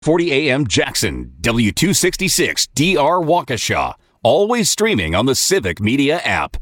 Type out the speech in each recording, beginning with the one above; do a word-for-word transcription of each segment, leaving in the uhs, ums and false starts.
forty A M Jackson, W two sixty-six D R Waukesha. Always streaming on the Civic Media app.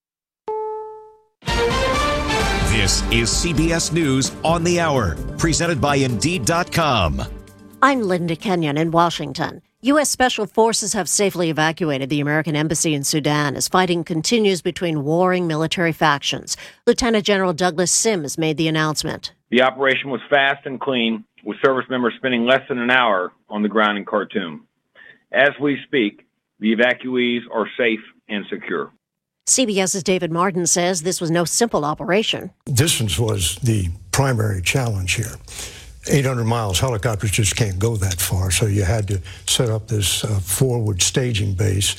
This is C B S News on the Hour, presented by Indeed dot com. I'm Linda Kenyon in Washington. U S. Special Forces have safely evacuated the American embassy in Sudan as fighting continues between warring military factions. Lieutenant General Douglas Sims made the announcement. The operation was fast and clean, with service members spending less than an hour on the ground in Khartoum. As we speak, the evacuees are safe and secure. CBS's David Martin says this was no simple operation. Distance was the primary challenge here. eight hundred miles, helicopters just can't go that far, so you had to set up this uh, forward staging base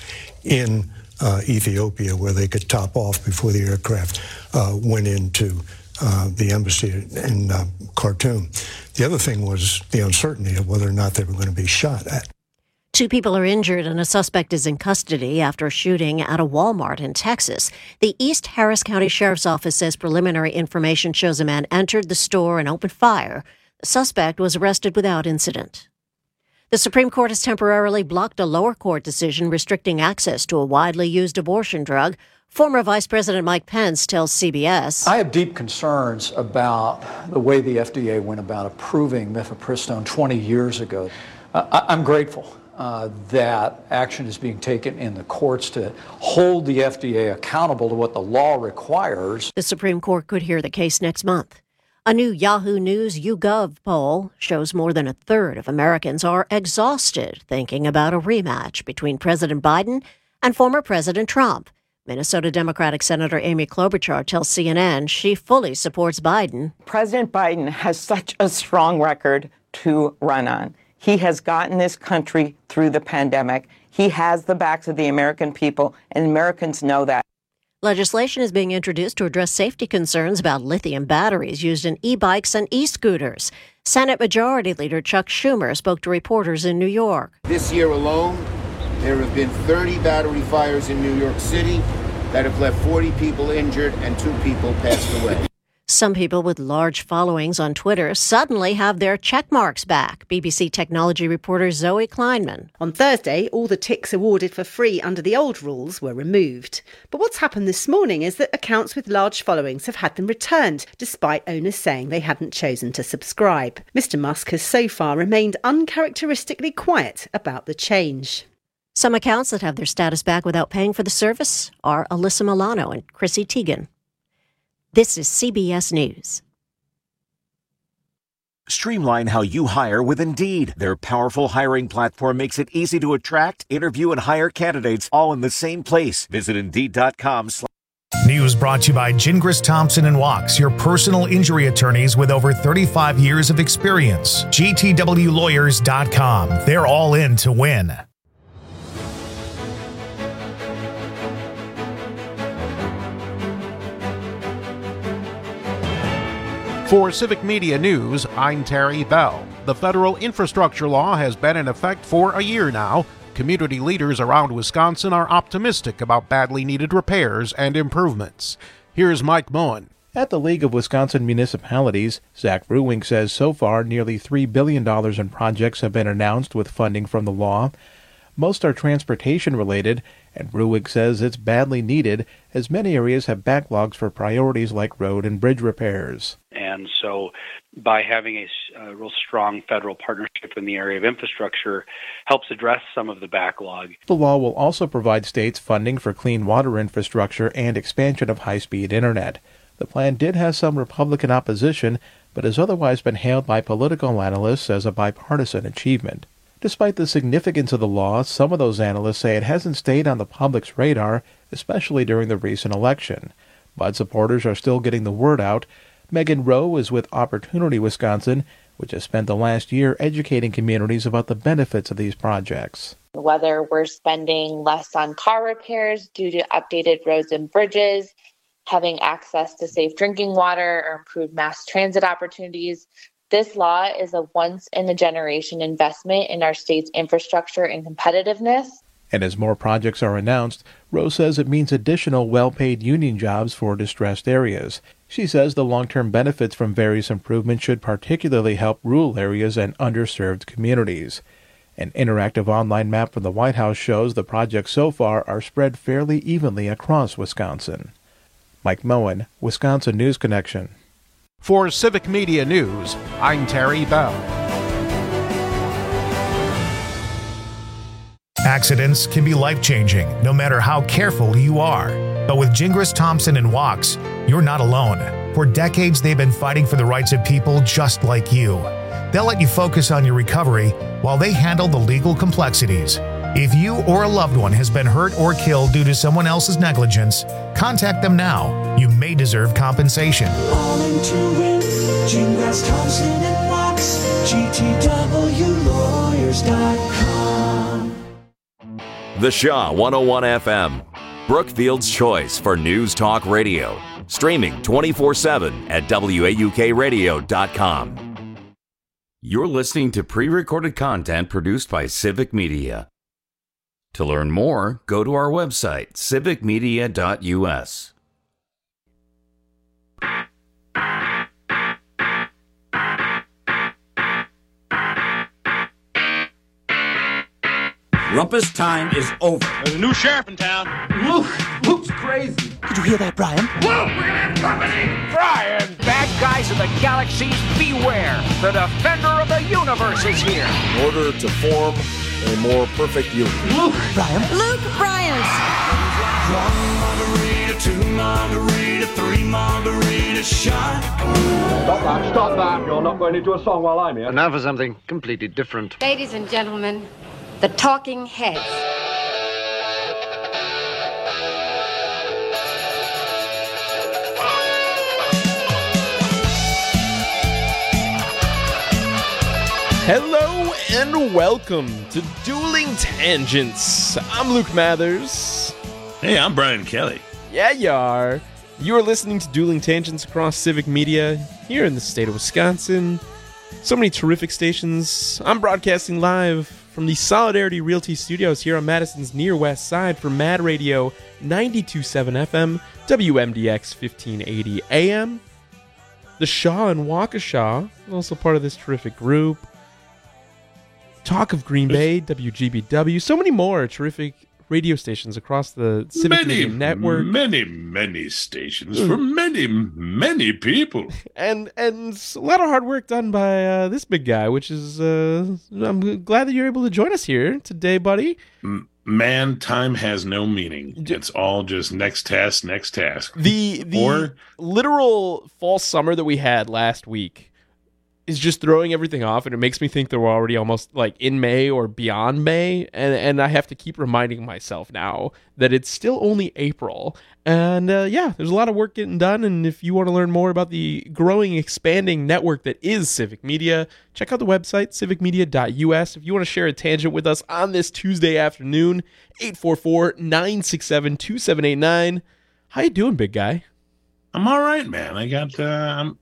in uh, Ethiopia where they could top off before the aircraft uh, went into uh, the embassy in uh, Khartoum. The other thing was the uncertainty of whether or not they were going to be shot at. Two people are injured and a suspect is in custody after a shooting at a Walmart in Texas. The East Harris County Sheriff's Office says preliminary information shows a man entered the store and opened fire. The suspect was arrested without incident. The Supreme Court has temporarily blocked a lower court decision restricting access to a widely used abortion drug. Former Vice President Mike Pence tells C B S, I have deep concerns about the way the F D A went about approving mifepristone twenty years ago. Uh, I'm grateful uh, that action is being taken in the courts to hold the F D A accountable to what the law requires. The Supreme Court could hear the case next month. A new Yahoo News YouGov poll shows more than a third of Americans are exhausted thinking about a rematch between President Biden and former President Trump. Minnesota Democratic Senator Amy Klobuchar tells C N N she fully supports Biden. President Biden has such a strong record to run on. He has gotten this country through the pandemic. He has the backs of the American people, and Americans know that. Legislation is being introduced to address safety concerns about lithium batteries used in e-bikes and e-scooters. Senate Majority Leader Chuck Schumer spoke to reporters in New York. This year alone, there have been thirty battery fires in New York City that have left forty people injured and two people passed away. Some people with large followings on Twitter suddenly have their check marks back. B B C technology reporter Zoe Kleinman. On Thursday, all the ticks awarded for free under the old rules were removed. But what's happened this morning is that accounts with large followings have had them returned, despite owners saying they hadn't chosen to subscribe. Mister Musk has so far remained uncharacteristically quiet about the change. Some accounts that have their status back without paying for the service are Alyssa Milano and Chrissy Teigen. This is C B S News. Streamline how you hire with Indeed. Their powerful hiring platform makes it easy to attract, interview, and hire candidates all in the same place. Visit Indeed dot com. News brought to you by Gingras Thompson and Wachs, your personal injury attorneys with over thirty-five years of experience. G T W lawyers dot com. They're all in to win. For Civic Media News, I'm Terry Bell. The federal infrastructure law has been in effect for a year now. Community leaders around Wisconsin are optimistic about badly needed repairs and improvements. Here's Mike Moen. At the League of Wisconsin Municipalities, Zach Bruwink says so far nearly three billion dollars in projects have been announced with funding from the law. Most are transportation-related, and Bruwink says it's badly needed as many areas have backlogs for priorities like road and bridge repairs. And so by having a, a real strong federal partnership in the area of infrastructure helps address some of the backlog. The law will also provide states funding for clean water infrastructure and expansion of high-speed internet. The plan did have some Republican opposition, but has otherwise been hailed by political analysts as a bipartisan achievement. Despite the significance of the law, some of those analysts say it hasn't stayed on the public's radar, especially during the recent election. But supporters are still getting the word out. Megan Rowe is with Opportunity Wisconsin, which has spent the last year educating communities about the benefits of these projects. Whether we're spending less on car repairs due to updated roads and bridges, having access to safe drinking water, or improved mass transit opportunities, this law is a once-in-a-generation investment in our state's infrastructure and competitiveness. And as more projects are announced, Rowe says it means additional well-paid union jobs for distressed areas. She says the long-term benefits from various improvements should particularly help rural areas and underserved communities. An interactive online map from the White House shows the projects so far are spread fairly evenly across Wisconsin. Mike Moen, Wisconsin News Connection. For Civic Media News, I'm Terry Bell. Accidents can be life-changing, no matter how careful you are. But with Gingras, Thompson and Wachs, you're not alone. For decades, they've been fighting for the rights of people just like you. They'll let you focus on your recovery while they handle the legal complexities. If you or a loved one has been hurt or killed due to someone else's negligence, contact them now. You may deserve compensation. All into it, Gingras, Thompson and Wachs, G T W lawyers dot com. The Shaw one oh one F M, Brookfield's choice for news talk radio. Streaming twenty-four seven at W A U K radio dot com. You're listening to pre-recorded content produced by Civic Media. To learn more, go to our website, civic media dot U S. Rumpus time is over. There's a new sheriff in town. Luke! Luke's crazy. Did you hear that, Brian? Luke, we're gonna have company! Brian! Bad guys in the galaxies, beware! The defender of the universe is here! In order to form a more perfect union. Luke! Brian? Luke Bryant! One margarita, two margarita, three margarita shot. Stop that, stop that. You're not going into a song while I'm here. And now for something completely different. Ladies and gentlemen, the Talking Heads. Hello and welcome to Dueling Tangents. I'm Luke Mathers. Hey, I'm Brian Kelly. Yeah, you are. You are listening to Dueling Tangents across Civic Media here in the state of Wisconsin. So many terrific stations. I'm broadcasting live from the Solidarity Realty Studios here on Madison's Near West Side for Mad Radio ninety-two point seven F M, W M D X fifteen eighty A M. The Shaw and Waukesha, also part of this terrific group. Talk of Green Bay, W G B W, so many more terrific radio stations across the Civic many, Media Network. Many, many stations for many, many people. And and a lot of hard work done by uh, this big guy, which is, uh, I'm glad that you're able to join us here today, buddy. Man, time has no meaning. It's all just next task, next task. The, the or, literal fall summer that we had last week is just throwing everything off, and it makes me think that we're already almost like in May or beyond May, and and I have to keep reminding myself now that it's still only April. And uh, yeah, there's a lot of work getting done, and if you want to learn more about the growing, expanding network that is Civic Media, check out the website, civic media dot U S. If you want to share a tangent with us on this Tuesday afternoon, eight four four, nine six seven, two seven eight nine. How you doing, big guy? I'm all right, man. I got... Uh, I'm...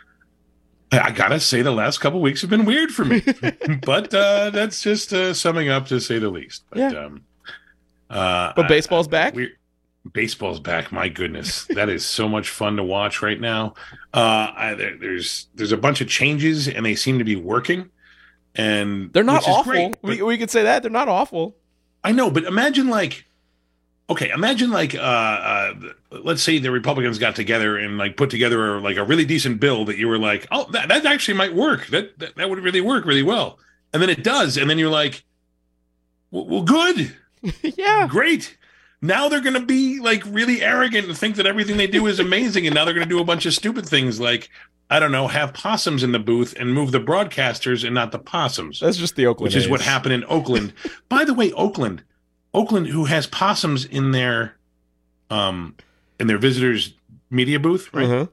I gotta say, the last couple weeks have been weird for me, but uh, that's just uh, summing up to say the least. But, yeah. Um, uh, but baseball's I, back. We're, baseball's back. My goodness, that is so much fun to watch right now. Uh, I, there, there's there's a bunch of changes, and they seem to be working. And they're not awful. Great, we we could say that they're not awful. I know, but imagine like. Okay, imagine like, uh, uh, let's say the Republicans got together and like put together a, like a really decent bill that you were like, oh, that, that actually might work. That, that that would really work really well. And then it does. And then you're like, well, well good. Yeah. Great. Now they're going to be like really arrogant and think that everything they do is amazing. And now they're going to do a bunch of stupid things like, I don't know, have possums in the booth and move the broadcasters and not the possums. That's just the Oakland Which is A's. what happened in Oakland. By the way, Oakland. Oakland, who has possums in their, um, in their visitors' media booth, right? Uh-huh.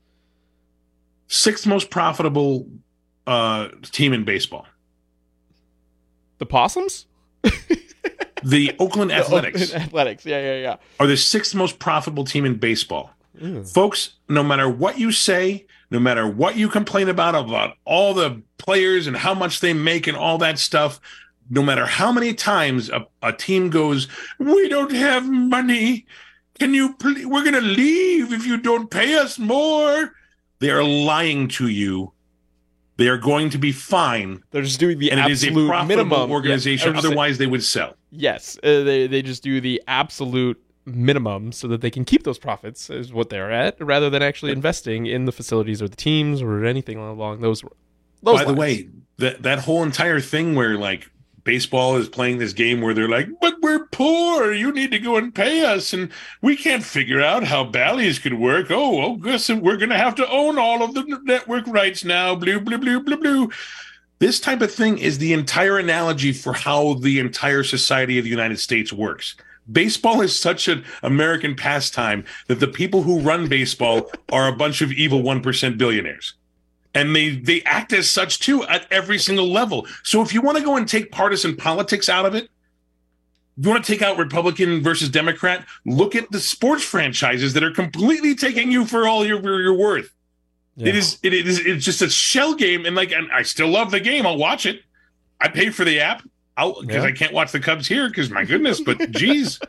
Sixth most profitable uh, team in baseball. The Possums? The Oakland Athletics. The Oakland Athletics, yeah, yeah, yeah. Are the sixth most profitable team in baseball. Mm. Folks, no matter what you say, no matter what you complain about, about all the players and how much they make and all that stuff, no matter how many times a, a team goes, we don't have money, Can you please? We're going to leave if you don't pay us more. They are lying to you. They are going to be fine. They're just doing the and absolute it is a profitable minimum organization. Yeah, Otherwise, they would sell. Yes, uh, they they just do the absolute minimum so that they can keep those profits is what they're at, rather than actually investing in the facilities or the teams or anything along those. those By lines. the way, that that whole entire thing where like baseball is playing this game where they're like, but we're poor. You need to go and pay us, and we can't figure out how Bally's could work. Oh, oh, guess we're going to have to own all of the network rights now. Blue, blue, blue, blue, blue. This type of thing is the entire analogy for how the entire society of the United States works. Baseball is such an American pastime that the people who run baseball are a bunch of evil one percent billionaires. And they, they act as such, too, at every single level. So if you want to go and take partisan politics out of it, if you want to take out Republican versus Democrat, look at the sports franchises that are completely taking you for all your, your worth. Yeah. It is it is it's just a shell game. And like, and I still love the game. I'll watch it. I pay for the app because yeah. I can't watch the Cubs here because, my goodness, but geez.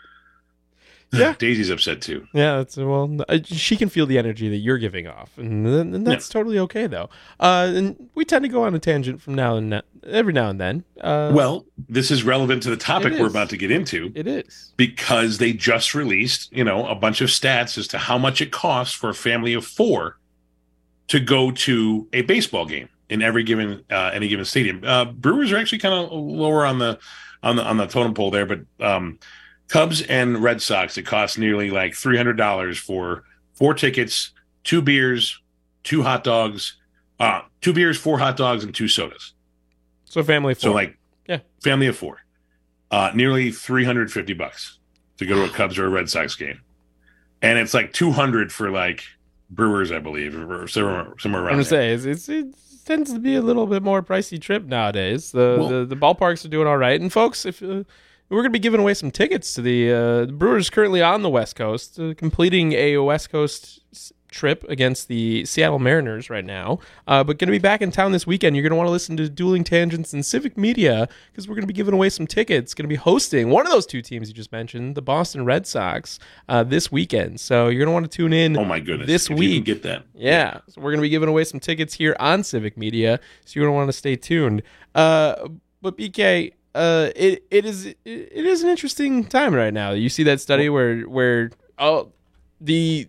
Yeah, Daisy's upset too. Yeah, that's well. She can feel the energy that you're giving off, and, and that's yeah. totally okay, though. Uh, and we tend to go on a tangent from now and now, every now and then. Uh, well, this is relevant to the topic we're about to get into. It is because they just released, you know, a bunch of stats as to how much it costs for a family of four to go to a baseball game in every given uh, any given stadium. Uh, Brewers are actually kind of lower on the on the on the totem pole there, but. Um, Cubs and Red Sox, it costs nearly like three hundred dollars for four tickets, two beers, two hot dogs, uh, two beers, four hot dogs, and two sodas. So family of four. So like, yeah, family of four. Uh, nearly three hundred fifty bucks to go to a Cubs or a Red Sox game. And it's like two hundred for like Brewers, I believe, or somewhere, somewhere around I'm there. Say, it's, it's, it tends to be a little bit more pricey trip nowadays. The, well, the, the ballparks are doing all right. And folks, if... Uh, we're going to be giving away some tickets to the, uh, the Brewers currently on the West Coast, uh, completing a West Coast s- trip against the Seattle Mariners right now. Uh, but going to be back in town this weekend. You're going to want to listen to Dueling Tangents and Civic Media because we're going to be giving away some tickets. Going to be hosting one of those two teams you just mentioned, the Boston Red Sox, uh, this weekend. So you're going to want to tune in. Oh my goodness! This if week, you can get that. Yeah, so we're going to be giving away some tickets here on Civic Media. So you're going to want to stay tuned. Uh, but B K. Uh, it it is it, it is an interesting time right now. You see that study where where oh the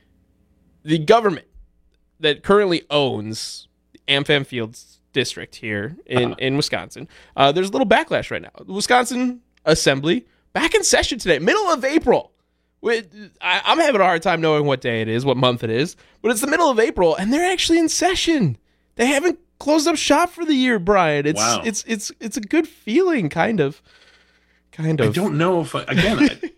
the government that currently owns AmFam Fields district here in, uh-huh. in Wisconsin. Uh, there's a little backlash right now. The Wisconsin Assembly back in session today, middle of April. With, I, I'm having a hard time knowing what day it is, what month it is, but it's the middle of April, and they're actually in session. They haven't closed up shop for the year, Brian. It's wow. it's it's it's a good feeling, kind of, kind of. I don't know if I, again. I,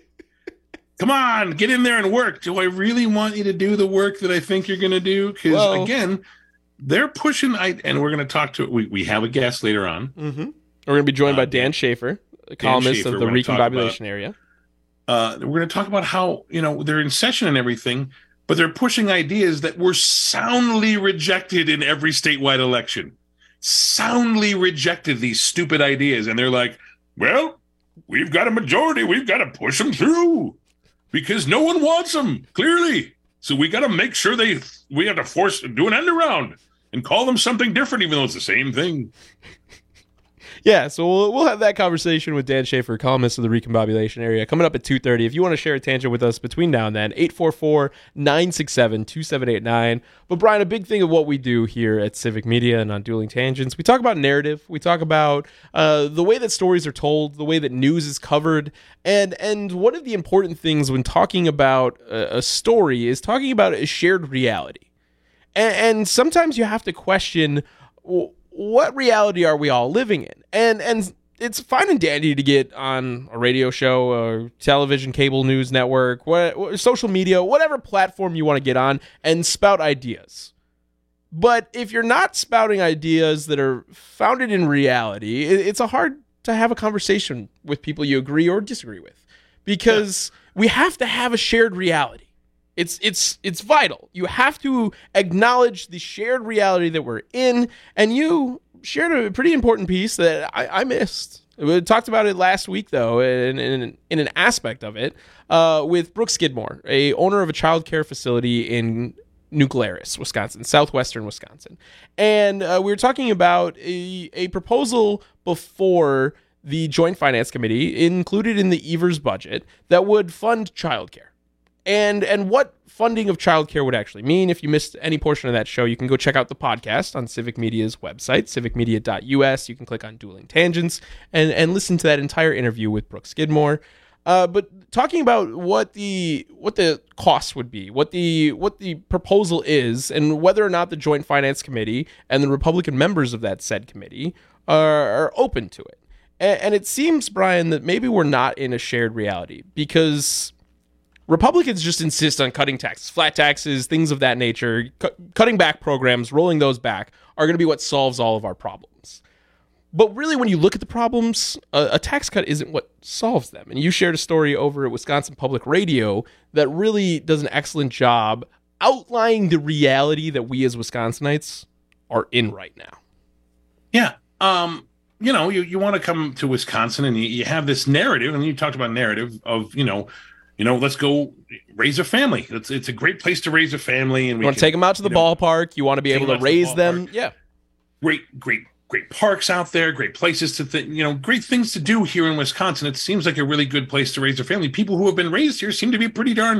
come on, get in there and work. Do I really want you to do the work that I think you're going to do? Because well, again, they're pushing. I and we're going to talk to. We we have a guest later on. Mm-hmm. We're going to be joined uh, by Dan Schaefer, a columnist Schaefer, of the Recombobulation about, area. Uh, we're going to talk about how you know they're in session and everything. But they're pushing ideas that were soundly rejected in every statewide election. Soundly rejected these stupid ideas. And they're like, well, we've got a majority. We've got to push them through because no one wants them, clearly. So we got to make sure they, we have to force, do an end around and call them something different, even though it's the same thing. Yeah, so we'll, we'll have that conversation with Dan Schaefer, columnist of the Recombobulation Area, coming up at two thirty. If you want to share a tangent with us between now and then, eight four four, nine six seven, two seven eight nine. But Brian, a big thing of what we do here at Civic Media and on Dueling Tangents, we talk about narrative. We talk about uh, the way that stories are told, the way that news is covered, and and one of the important things when talking about a, a story is talking about a shared reality. And, and sometimes you have to question, well, what reality are we all living in? And and it's fine and dandy to get on a radio show, a television, cable news network, what, social media, whatever platform you want to get on and spout ideas. But if you're not spouting ideas that are founded in reality, it, it's a hard to have a conversation with people you agree or disagree with because yeah. we have to have a shared reality. It's it's it's vital. You have to acknowledge the shared reality that we're in, and you shared a pretty important piece that I, I missed We talked about it last week, though, in, in, in an aspect of it, uh, with Brooke Skidmore, a owner of a child care facility in New Glarus, Wisconsin, southwestern Wisconsin. And uh, we were talking about a, a proposal before the Joint Finance Committee included in the Evers budget that would fund childcare. And and what funding of childcare would actually mean. If you missed any portion of that show, you can go check out the podcast on Civic Media's website, civic media dot u s. You can click on Dueling Tangents and, and listen to that entire interview with Brooke Skidmore. Uh, but talking about what the what the costs would be, what the what the proposal is, and whether or not the Joint Finance Committee and the Republican members of that said committee are, are open to it. And, and it seems, Brian, that maybe we're not in a shared reality because Republicans just insist on cutting taxes, flat taxes, things of that nature, cu- cutting back programs, rolling those back are going to be what solves all of our problems. But really, when you look at the problems, a, a tax cut isn't what solves them. And you shared a story over at Wisconsin Public Radio that really does an excellent job outlining the reality that we as Wisconsinites are in right now. Yeah. Um, you know, you, you want to come to Wisconsin and you, you have this narrative, and you talked about narrative of, you know, You know, let's go raise a family. It's it's a great place to raise a family, and we you want to take them out to the you know, ballpark. You want to be able to raise the them. Yeah, great, great, great parks out there. Great places to, th- you know, great things to do here in Wisconsin. It seems like a really good place to raise a family. People who have been raised here seem to be pretty darn,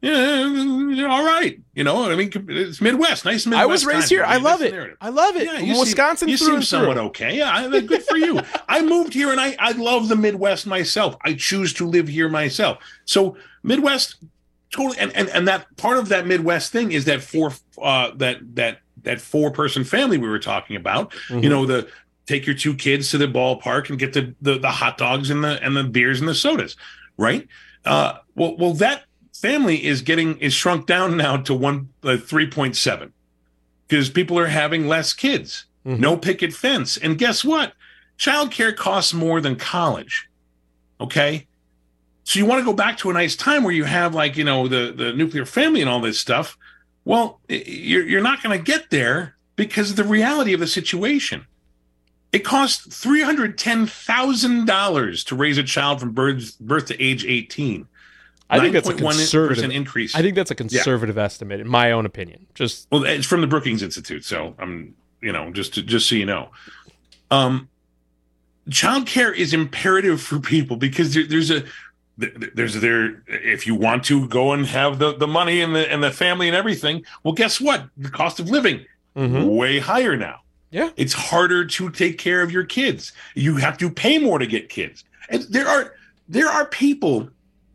yeah, all right. You know, I mean, it's Midwest, nice Midwest. I was raised here. I love it. Narrative. I love it. Yeah, you Wisconsin, seem, you through seem somewhat okay. Yeah, I, good for you. I moved here, and I I love the Midwest myself. I choose to live here myself. So Midwest, totally, and, and and that part of that Midwest thing is that four uh that that that four person family we were talking about. Mm-hmm. You know, the take your two kids to the ballpark and get the the, the hot dogs and the and the beers and the sodas, right? Uh, well, well, that family is getting is shrunk down now to one uh, three point seven because people are having less kids. Mm-hmm. No picket fence, and guess what? Childcare costs more than college. Okay. So you want to go back to a nice time where you have, like, you know, the, the nuclear family and all this stuff. Well, you're, you're not going to get there because of the reality of the situation. It costs three hundred ten thousand dollars to raise a child from birth, birth to age eighteen. I think that's a conservative increase. I think that's a conservative yeah. estimate, in my own opinion. Just well, it's from the Brookings Institute, so I'm, you know, just to, just so you know, um, childcare is imperative for people because there, there's a there's there if you want to go and have the, the money and the and the family and everything. Well, guess what? The cost of living mm-hmm. way higher now. Yeah, it's harder to take care of your kids. You have to pay more to get kids, and there are there are people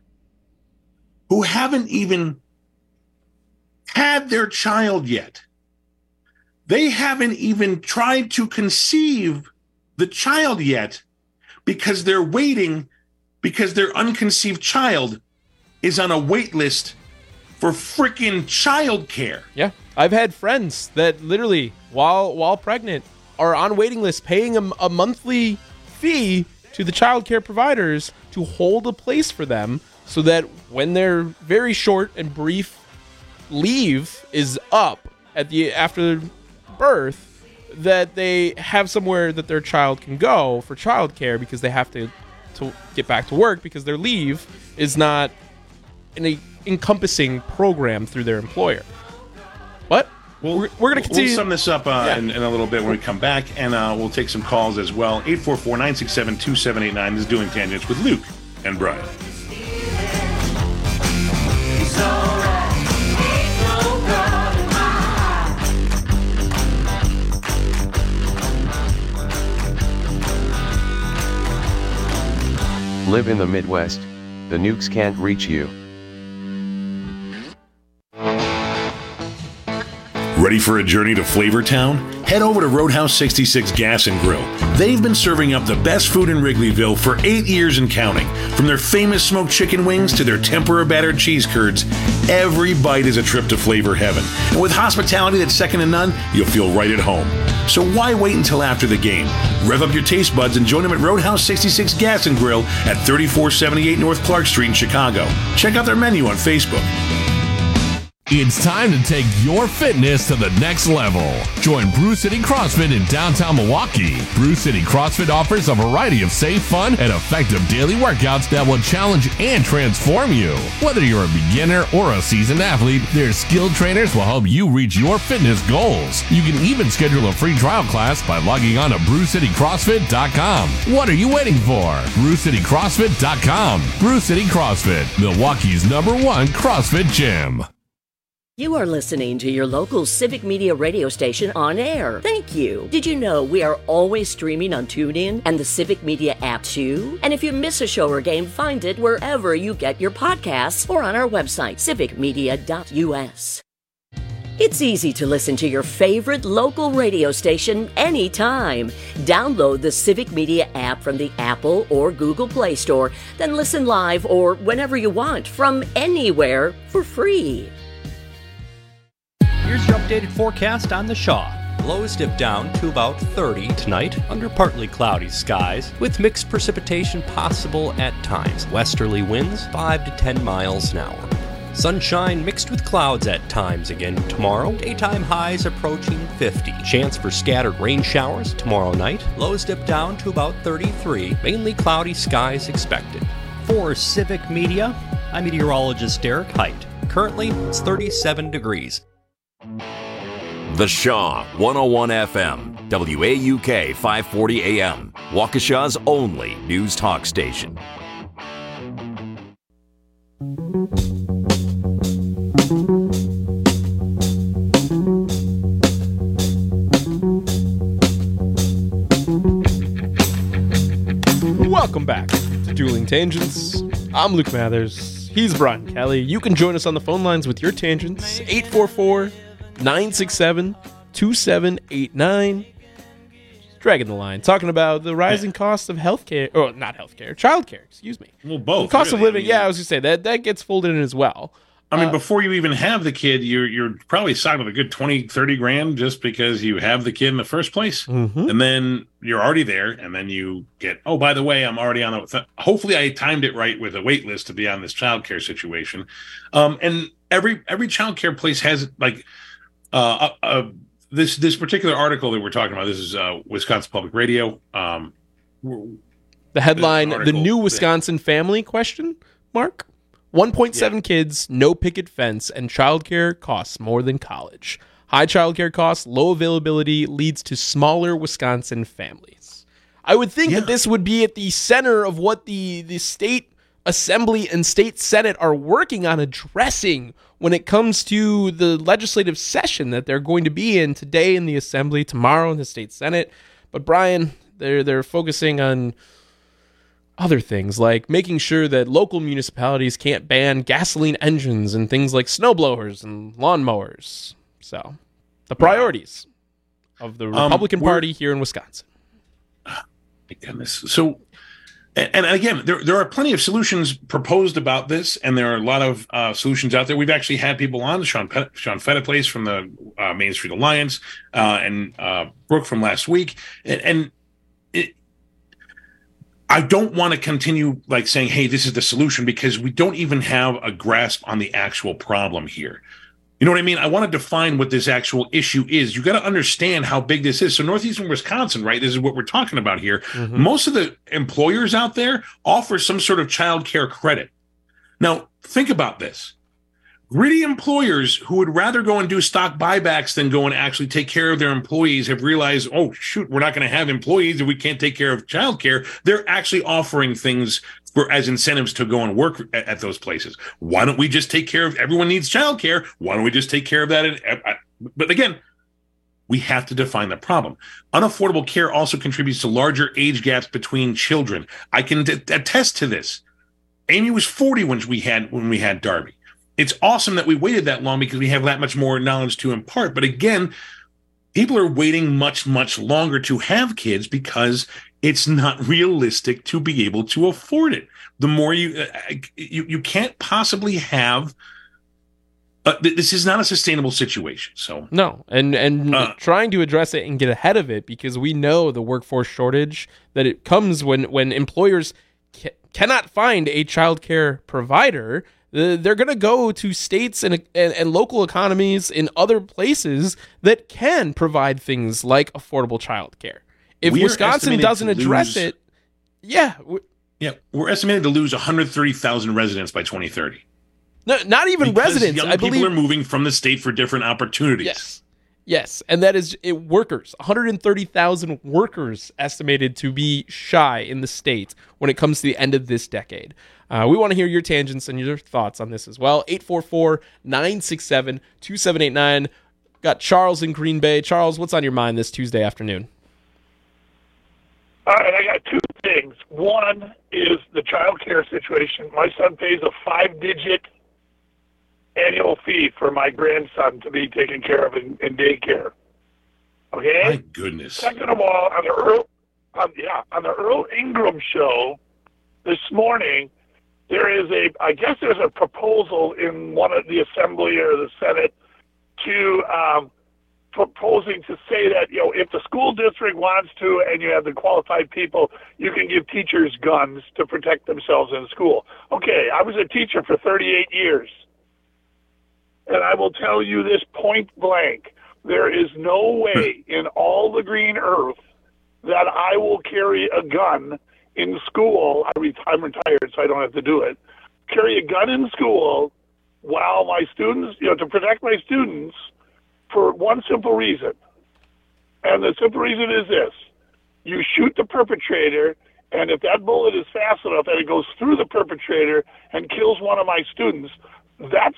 who haven't even had their child yet. They haven't even tried to conceive the child yet because they're waiting because their unconceived child is on a wait list for freaking child care. Yeah. I've had friends that literally, while while pregnant, are on waiting lists paying a, a monthly fee to the child care providers to hold a place for them so that when their very short and brief leave is up at the after birth, that they have somewhere that their child can go for child care because they have to, to get back to work because their leave is not an encompassing program through their employer. What? Well, we're, we're going to continue. We'll sum this up uh, yeah. in, in a little bit when we come back, and uh, we'll take some calls as well. eight four four, nine six seven, two seven eight nine. This is Dueling Tangents with Luke and Brian. Live in the Midwest, the nukes can't reach you. Ready for a journey to Flavortown? Head over to Roadhouse sixty-six Gas and Grill. They've been serving up the best food in Wrigleyville for eight years and counting. From their famous smoked chicken wings to their tempura battered cheese curds, every bite is a trip to flavor heaven. And with hospitality that's second to none, you'll feel right at home. So why wait until after the game? Rev up your taste buds and join them at Roadhouse sixty-six Gas and Grill at thirty-four seventy-eight North Clark Street in Chicago. Check out their menu on Facebook. It's time to take your fitness to the next level. Join Brew City CrossFit in downtown Milwaukee. Brew City CrossFit offers a variety of safe, fun, and effective daily workouts that will challenge and transform you. Whether you're a beginner or a seasoned athlete, their skilled trainers will help you reach your fitness goals. You can even schedule a free trial class by logging on to brew city crossfit dot com. What are you waiting for? brew city crossfit dot com. Brew City CrossFit, Milwaukee's number one CrossFit gym. You are listening to your local Civic Media radio station on air. Thank you. Did you know we are always streaming on TuneIn and the Civic Media app too? And if you miss a show or game, find it wherever you get your podcasts or on our website, civic media dot u s. It's easy to listen to your favorite local radio station anytime. Download the Civic Media app from the Apple or Google Play Store, then listen live or whenever you want from anywhere for free. Here's your updated forecast on the Shaw. Lows dip down to about thirty tonight under partly cloudy skies with mixed precipitation possible at times. Westerly winds five to ten miles an hour. Sunshine mixed with clouds at times again tomorrow. Daytime highs approaching fifty. Chance for scattered rain showers tomorrow night. Lows dip down to about thirty-three. Mainly cloudy skies expected. For Civic Media, I'm meteorologist Derek Height. Currently, it's thirty-seven degrees. The Shaw one oh one F M, W A U K five forty A M, Waukesha's only news talk station. Welcome back to Dueling Tangents. I'm Luke Mathers. He's Brian Kelly. You can join us on the phone lines with your tangents. eight four four, nine six seven, two seven eight nine. Dragging the line. Talking about the rising cost of healthcare. Oh, not healthcare. Childcare, excuse me. Well, both. The cost really. of living. I mean, yeah, I was going to say, that, that gets folded in as well. I mean, Uh, before you even have the kid, you're you're probably side with a good twenty, thirty grand just because you have the kid in the first place. Mhm. And then you're already there. And then you get, oh, by the way, I'm already on a, hopefully I timed it right with a wait list to be on this childcare situation. Um, and every, every childcare place has like, uh, uh, uh, this, this particular article that we're talking about, this is uh Wisconsin Public Radio. Um, The headline, the article new that- Wisconsin family question mark? one point seven kids, no picket fence, and childcare costs more than college. High childcare costs, low availability leads to smaller Wisconsin families. I would think that this would be at the center of what the, the state assembly and state senate are working on addressing when it comes to the legislative session that they're going to be in today in the assembly, tomorrow in the state senate. But Brian, they're they're focusing on other things like making sure that local municipalities can't ban gasoline engines and things like snowblowers and lawnmowers. So, the priorities of the Um, Republican we're- Party here in Wisconsin. My goodness. So, and, and again, there there are plenty of solutions proposed about this, and there are a lot of uh, solutions out there. We've actually had people on, Sean Pe- Sean Fettiplace from the uh, Main Street Alliance, uh, and uh, Brooke from last week, and, and it, I don't want to continue like saying, "Hey, this is the solution," because we don't even have a grasp on the actual problem here. You know what I mean? I want to define what this actual issue is. You got to understand how big this is. So Northeastern Wisconsin, right? This is what we're talking about here. Mhm. Most of the employers out there offer some sort of child care credit. Now, think about this. Greedy employers who would rather go and do stock buybacks than go and actually take care of their employees have realized, oh, shoot, we're not going to have employees if we can't take care of childcare. They're actually offering things for as incentives to go and work at, at those places. Why don't we just take care of everyone needs childcare? Why don't we just take care of that? At, at, but again, we have to define the problem. Unaffordable care also contributes to larger age gaps between children. I can d- attest to this. Amy was forty when we had when we had Darby. It's awesome that we waited that long because we have that much more knowledge to impart. But again, people are waiting much, much longer to have kids because it's not realistic to be able to afford it. The more you, uh, you, you can't possibly have, uh, th- this is not a sustainable situation. So No, and and Uh, trying to address it and get ahead of it because we know the workforce shortage that it comes when when employers ca- cannot find a childcare provider. They're going to go to states and, and, and local economies in other places that can provide things like affordable childcare. If We are Wisconsin estimated doesn't to address lose- it, yeah, we- Yeah, we're estimated to lose one hundred thirty thousand residents by twenty thirty. no, not even Because residents. young I people believe are moving from the state for different opportunities. Yes. Yes, and that is it, workers. one hundred thirty thousand workers estimated to be shy in the state when it comes to the end of this decade. Uh, we want to hear your tangents and your thoughts on this as well. eight four four, nine six seven, two seven eight nine. Got Charles in Green Bay. Charles, what's on your mind this Tuesday afternoon? All right, I got two things. One is the child care situation. My son pays a five-digit annual fee for my grandson to be taken care of in, in daycare. Okay? My goodness. Second of all, on the Earl, on, yeah, on the Earl Ingram show this morning, there is a, I guess there's a proposal in one of the Assembly or the Senate to um, proposing to say that, you know, if the school district wants to and you have the qualified people, you can give teachers guns to protect themselves in school. Okay, I was a teacher for thirty-eight years. And I will tell you this point blank. There is no way in all the green earth that I will carry a gun in school. I re- I'm retired, so I don't have to do it. Carry a gun in school while my students, you know, to protect my students for one simple reason. And the simple reason is this. You shoot the perpetrator, and if that bullet is fast enough and it goes through the perpetrator and kills one of my students, that's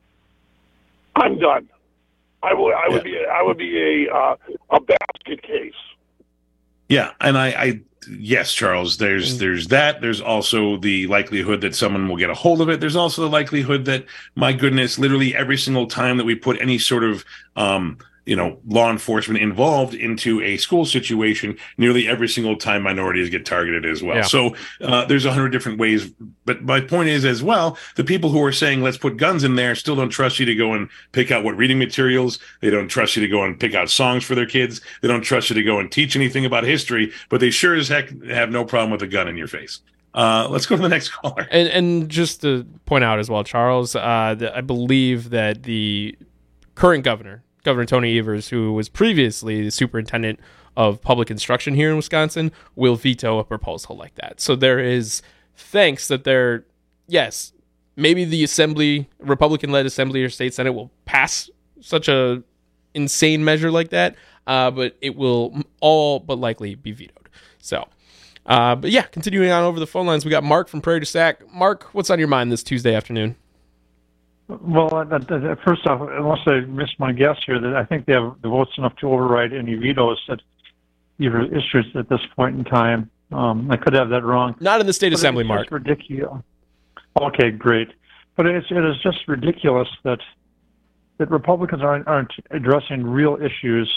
I'm done. I would, I would be, I would be a uh, a basket case. Yeah, and I, I yes, Charles. There's there's that. There's also the likelihood that someone will get a hold of it. There's also the likelihood that, my goodness, literally every single time that we put any sort of um, you know, law enforcement involved into a school situation, nearly every single time minorities get targeted as well. Yeah. So uh, there's a hundred different ways. But my point is as well, the people who are saying, let's put guns in there, still don't trust you to go and pick out what reading materials. They don't trust you to go and pick out songs for their kids. They don't trust you to go and teach anything about history, but they sure as heck have no problem with a gun in your face. Uh, let's go to the next caller. And, and just to point out as well, Charles, uh, the, I believe that the current governor, Governor Tony Evers, who was previously the superintendent of public instruction here in Wisconsin, will veto a proposal like that. So there is thanks that there, yes, maybe the assembly, Republican-led assembly or state senate will pass such a insane measure like that, uh, but it will all but likely be vetoed. So, uh, but yeah, continuing on over the phone lines, we got Mark from Prairie du Sac. Mark, what's on your mind this Tuesday afternoon? Well, uh, uh, first off, unless I missed my guess here, that I think they have the votes enough to override any vetoes that either issues at this point in time. Um, I could have that wrong. Not in the state but assembly, it's Mark. just ridiculous. Okay, great. But it's, it is just ridiculous that that Republicans aren't, aren't addressing real issues,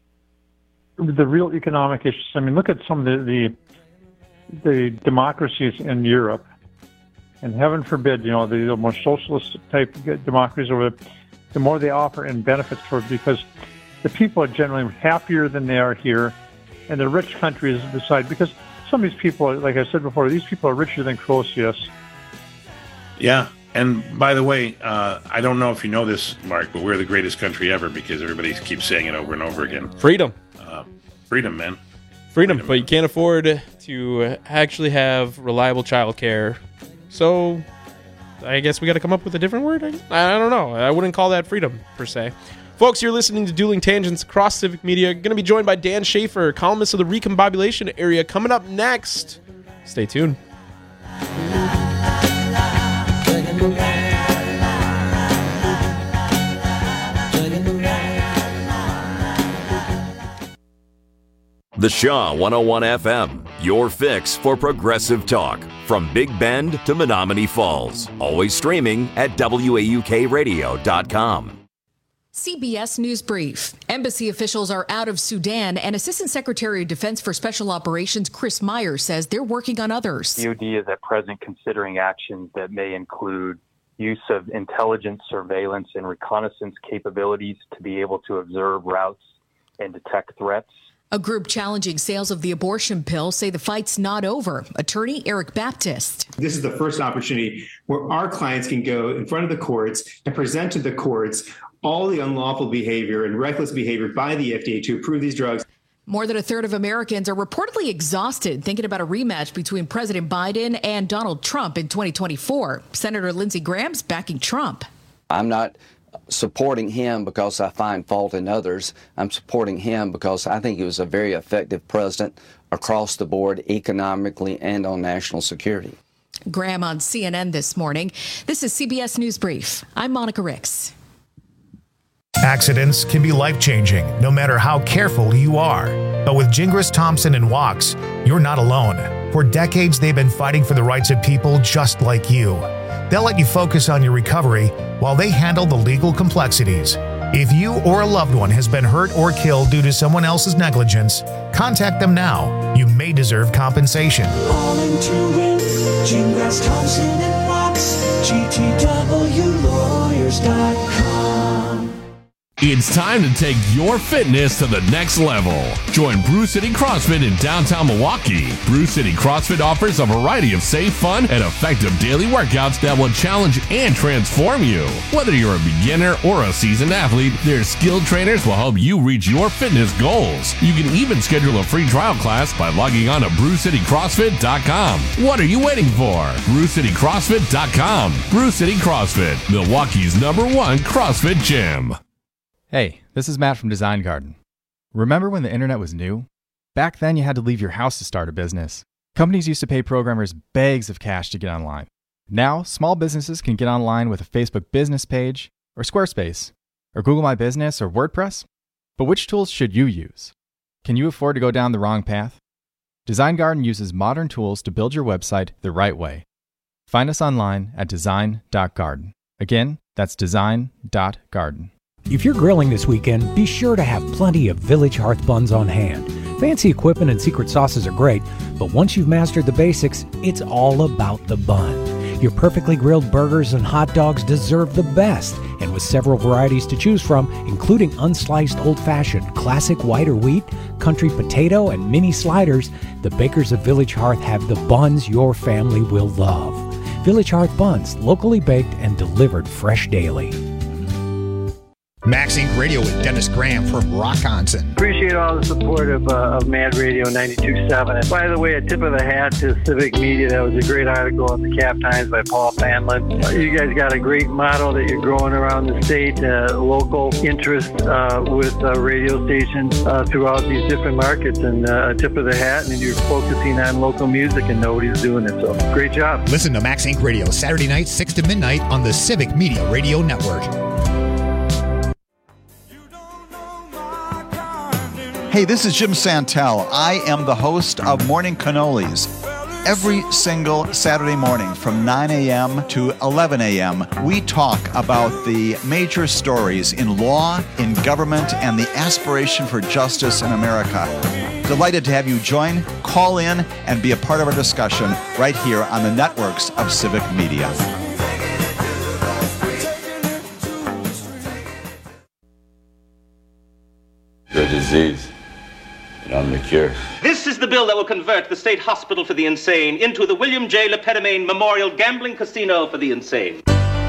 the real economic issues. I mean, look at some of the the, the democracies in Europe. And heaven forbid, you know, the, the more socialist type democracies over there, the more they offer in benefits for it, because the people are generally happier than they are here, and the rich countries decide, because some of these people, like I said before, these people are richer than Croesus. Yeah. And by the way, uh, I don't know if you know this, Mark, but we're the greatest country ever because everybody keeps saying it over and over again. Freedom. Uh, freedom, man. Freedom, Freedom, but you can't afford to actually have reliable childcare. So I guess we got to come up with a different word. I, I don't know. I wouldn't call that freedom, per se. Folks, you're listening to Dueling Tangents across Civic Media. Going to be joined by Dan Schaefer, columnist of the Recombobulation Area, coming up next. Stay tuned. The Shaw one oh one F M, your fix for progressive talk. From Big Bend to Menominee Falls. Always streaming at W A U K radio dot com. C B S News Brief. Embassy officials are out of Sudan, and Assistant Secretary of Defense for Special Operations Chris Myers says they're working on others. D O D is at present considering actions that may include use of intelligence, surveillance, and reconnaissance capabilities to be able to observe routes and detect threats. A group challenging sales of the abortion pill say the fight's not over. Attorney Eric Baptist. This is the first opportunity where our clients can go in front of the courts and present to the courts all the unlawful behavior and reckless behavior by the F D A to approve these drugs. More than a third of Americans are reportedly exhausted thinking about a rematch between President Biden and Donald Trump in twenty twenty-four. Senator Lindsey Graham's backing Trump. I'm not supporting him because I find fault in others. I'm supporting him because I think he was a very effective president across the board, economically and on national security. Graham on C N N this morning. This is C B S News Brief. I'm Monica Ricks. Accidents can be life-changing, no matter how careful you are. But with Gingras, Thompson, and Wachs, you're not alone. For decades, they've been fighting for the rights of people just like you. They'll let you focus on your recovery while they handle the legal complexities. If you or a loved one has been hurt or killed due to someone else's negligence, contact them now. You may deserve compensation. All in to win. Gingras, Thompson, and Wachs. G T W lawyers dot com. It's time to take your fitness to the next level. Join Brew City CrossFit in downtown Milwaukee. Brew City CrossFit offers a variety of safe, fun, and effective daily workouts that will challenge and transform you. Whether you're a beginner or a seasoned athlete, their skilled trainers will help you reach your fitness goals. You can even schedule a free trial class by logging on to brew city crossfit dot com. What are you waiting for? brew city crossfit dot com. Brew City CrossFit, Milwaukee's number one CrossFit gym. Hey, this is Matt from Design Garden. Remember when the internet was new? Back then you had to leave your house to start a business. Companies used to pay programmers bags of cash to get online. Now, small businesses can get online with a Facebook business page, or Squarespace, or Google My Business, or WordPress. But which tools should you use? Can you afford to go down the wrong path? Design Garden uses modern tools to build your website the right way. Find us online at design dot garden. Again, that's design dot garden. If you're grilling this weekend, be sure to have plenty of Village Hearth buns on hand. Fancy equipment and secret sauces are great, but once you've mastered the basics, it's all about the bun. Your perfectly grilled burgers and hot dogs deserve the best, and with several varieties to choose from, including unsliced old-fashioned, classic white or wheat, country potato, and mini sliders, the bakers of Village Hearth have the buns your family will love. Village Hearth buns, locally baked and delivered fresh daily. Max Incorporated. Radio with Dennis Graham from Rockonson. Appreciate all the support of, uh, of Mad Radio ninety-two point seven. And by the way, a tip of the hat to Civic Media. That was a great article in the Cap Times by Paul Fanlin. Uh, you guys got a great model that you're growing around the state, uh, local interest uh, with uh, radio stations uh, throughout these different markets. And uh, a tip of the hat, and you're focusing on local music, and nobody's doing it. So great job. Listen to Max Incorporated. Radio Saturday night, six to midnight on the Civic Media Radio Network. Hey, this is Jim Santel. I am the host of Morning Cannolis. Every single Saturday morning from nine a.m. to eleven a.m., we talk about the major stories in law, in government, and the aspiration for justice in America. Delighted to have you join, call in, and be a part of our discussion right here on the networks of Civic Media. The disease. And I'm the cure. This is the bill that will convert the State Hospital for the Insane into the William J. Lepedemain Memorial Gambling Casino for the Insane.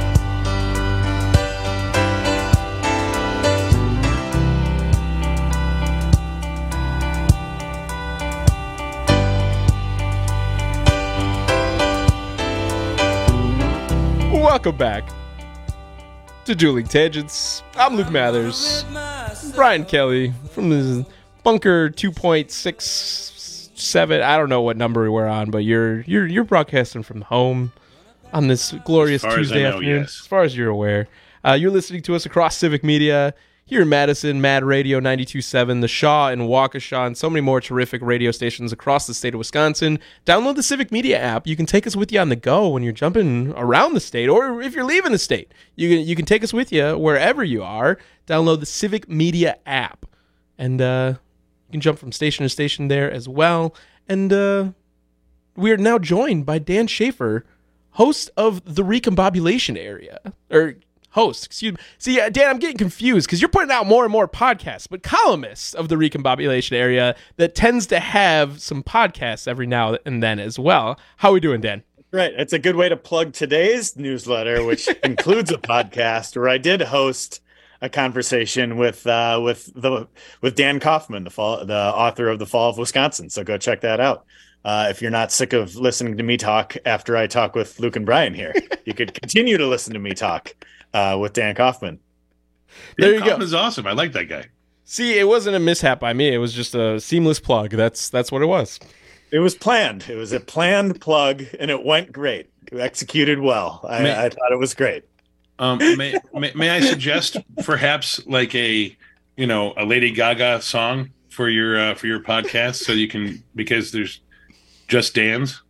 Welcome back to Dueling Tangents. I'm Luke Mathers. Brian Kelly from the Bunker two point six seven. I don't know what number we're on, but you're you're you're broadcasting from home on this glorious Tuesday know, afternoon. yes. As far as you're aware, uh, you're listening to us across Civic Media here in Madison, Mad Radio ninety-two point seven, the Shaw and Waukesha, and so many more terrific radio stations across the state of Wisconsin. Download the Civic Media app. You can take us with you on the go when you're jumping around the state, or if you're leaving the state, you can you can take us with you wherever you are. Download the Civic Media app, and uh, you can jump from station to station there as well. And uh, we are now joined by Dan Schaefer, host of the Recombobulation Area, or host, excuse me. See, uh, Dan, I'm getting confused because you're putting out more and more podcasts, but columnists of the Recombobulation area that tends to have some podcasts every now and then as well. How are we doing, Dan? Right. It's a good way to plug today's newsletter, which includes a podcast where I did host a conversation with uh, with the with Dan Kaufman, the fall, the author of The Fall of Wisconsin. So go check that out. Uh, if you're not sick of listening to me talk after I talk with Luke and Brian here, you could continue to listen to me talk uh, with Dan Kaufman. There Dan you Kaufman's awesome. I like that guy. See, it wasn't a mishap by me. It was just a seamless plug. That's that's what it was. It was planned. It was a planned plug, and it went great. It executed well. I, May- I thought it was great. Um, may, may may I suggest perhaps like a you know a Lady Gaga song for your uh, for your podcast so you can because there's Just Dance,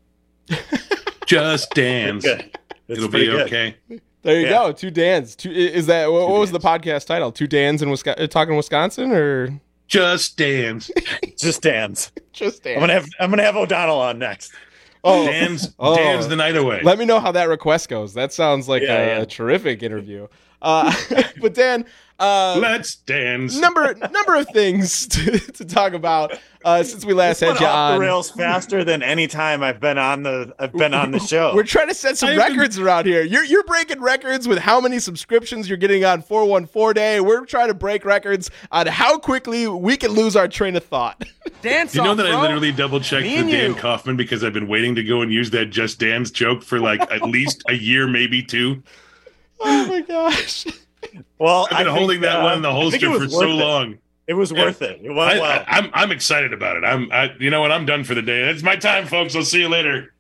Just Dance. It'll be good. okay. There you Yeah. go. Two Dans. Two, is that what, what was the podcast title? Two Dans in Wisconsin, talking Wisconsin, or Just Dance? Just Dance. Just Dance. I'm gonna have I'm gonna have O'Donnell on next. Oh, Dance, oh. dance the night away. Let me know how that request goes. That sounds like Yeah, a, yeah. a terrific interview. Uh, but Dan, uh, Let's dance. number number of things to, to talk about uh, since we last This had went you off on. the rails faster than any time I've been on the I've been on the show. We're trying to set some I've records around here. You're you're breaking records with how many subscriptions you're getting on four one four Day. We're trying to break records on how quickly we can lose our train of thought. Dance You know off, that bro. I literally double checked Me the and Dan you. Kaufman because I've been waiting to go and use that Just Dance joke for like at least a year, maybe two. Oh my gosh. Well, I've been I think, holding that uh, one in the I think it holster was for so worth it. long. It was Yeah. worth it. It went I, well. I, I'm I'm excited about it. I'm I, you know what? I'm done for the day. It's my time, folks. I'll see you later.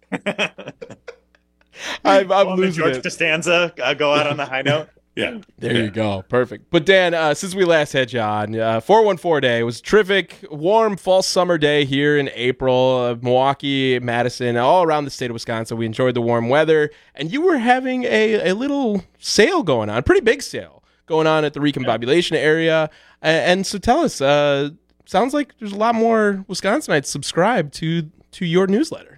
I'm, I'm Well, the losing George it. Costanza uh, go out on the high note. Yeah. There Yeah. you go. Perfect. But Dan, uh, since we last had you on, uh, four one four Day was a terrific, warm fall summer day here in April. Uh, Milwaukee, Madison, all around the state of Wisconsin. We enjoyed the warm weather. And you were having a, a little sale going on, pretty big sale going on at the Recombobulation area. Uh, and so tell us, uh, sounds like there's a lot more Wisconsinites subscribed to, to your newsletter.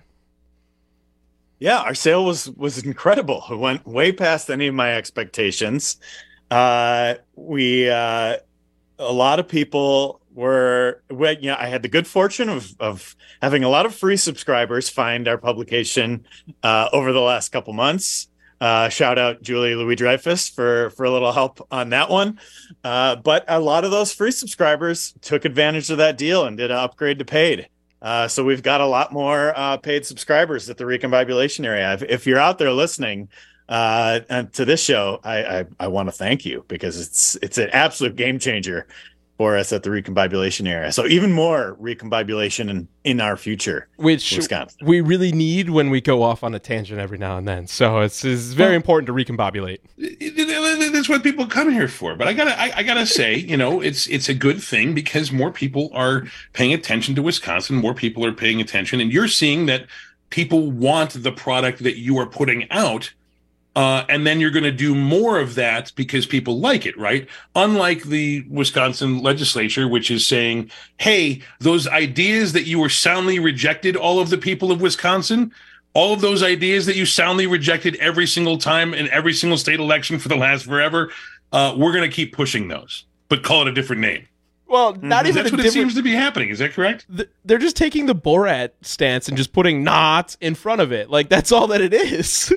Yeah, our sale was was incredible. It went way past any of my expectations. Uh, we uh, a lot of people were. Well, you know, I had the good fortune of of having a lot of free subscribers find our publication uh, over the last couple months. Uh, shout out Julie Louis Dreyfus for for a little help on that one. Uh, but a lot of those free subscribers took advantage of that deal and did an upgrade to paid. Uh, so we've got a lot more uh, paid subscribers at the Recombobulation area. If, if you're out there listening uh, and to this show, I, I, I want to thank you because it's it's an absolute game changer for us at the Recombobulation area. So even more Recombobulation in, in our future, Which Wisconsin. we really need when we go off on a tangent every now and then. So it's, it's very Well- important to recombobulate. That's what people come here for. But I gotta, I, I gotta say, you know, it's it's a good thing because more people are paying attention to Wisconsin. More people are paying attention, and you're seeing that people want the product that you are putting out. Uh, and then you're going to do more of that because people like it, right? Unlike the Wisconsin legislature, which is saying, hey, those ideas that you were soundly rejected, all of the people of Wisconsin, all of those ideas that you soundly rejected every single time in every single state election for the last forever, uh, we're going to keep pushing those, but call it a different name. Well, not even That's a what it different- seems to be happening. Is that correct? th- they're just taking the Borat stance and just putting "not" in front of it. Like that's all that it is.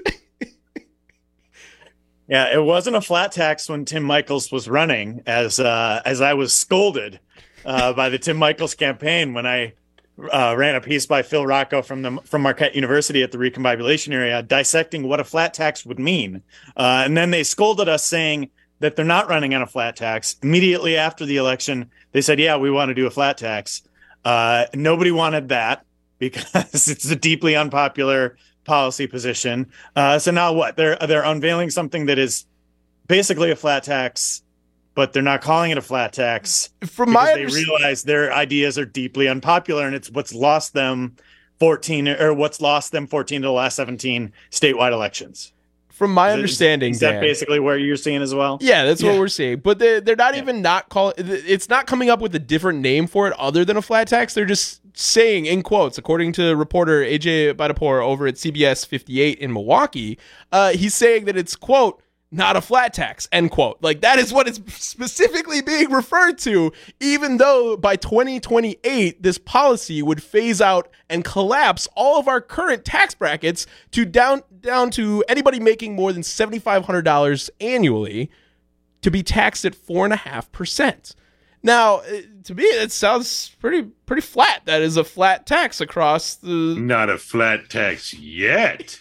Yeah, it wasn't a flat tax when Tim Michaels was running, as uh, as I was scolded uh, by the Tim Michaels campaign when I uh, ran a piece by Phil Rocco from the from Marquette University at the Recombobulation area dissecting what a flat tax would mean, uh, and then they scolded us saying that they're not running on a flat tax. Immediately after the election, they said, "Yeah, we want to do a flat tax." Uh, nobody wanted that because it's a deeply unpopular policy position. Uh, so now what? They're they're unveiling something that is basically a flat tax, but they're not calling it a flat tax. From my because they underst- realize their ideas are deeply unpopular, and it's what's lost them fourteen or what's lost them fourteen to the last seventeen statewide elections. From my Is- understanding, is that Dan, basically where you're seeing as well? yeah, that's what Yeah. we're seeing. But they they're not even not calling. It's not coming up with a different name for it other than a flat tax. They're just saying, in quotes, according to reporter A J Badapor over at C B S fifty-eight in Milwaukee, uh, he's saying that it's quote not a flat tax, end quote. Like, that is what it's specifically being referred to, even though by twenty twenty-eight, this policy would phase out and collapse all of our current tax brackets to down, down to anybody making more than seven thousand five hundred dollars annually to be taxed at four point five percent. Now, to me, it sounds pretty pretty flat. That is a flat tax across the... Not a flat tax yet.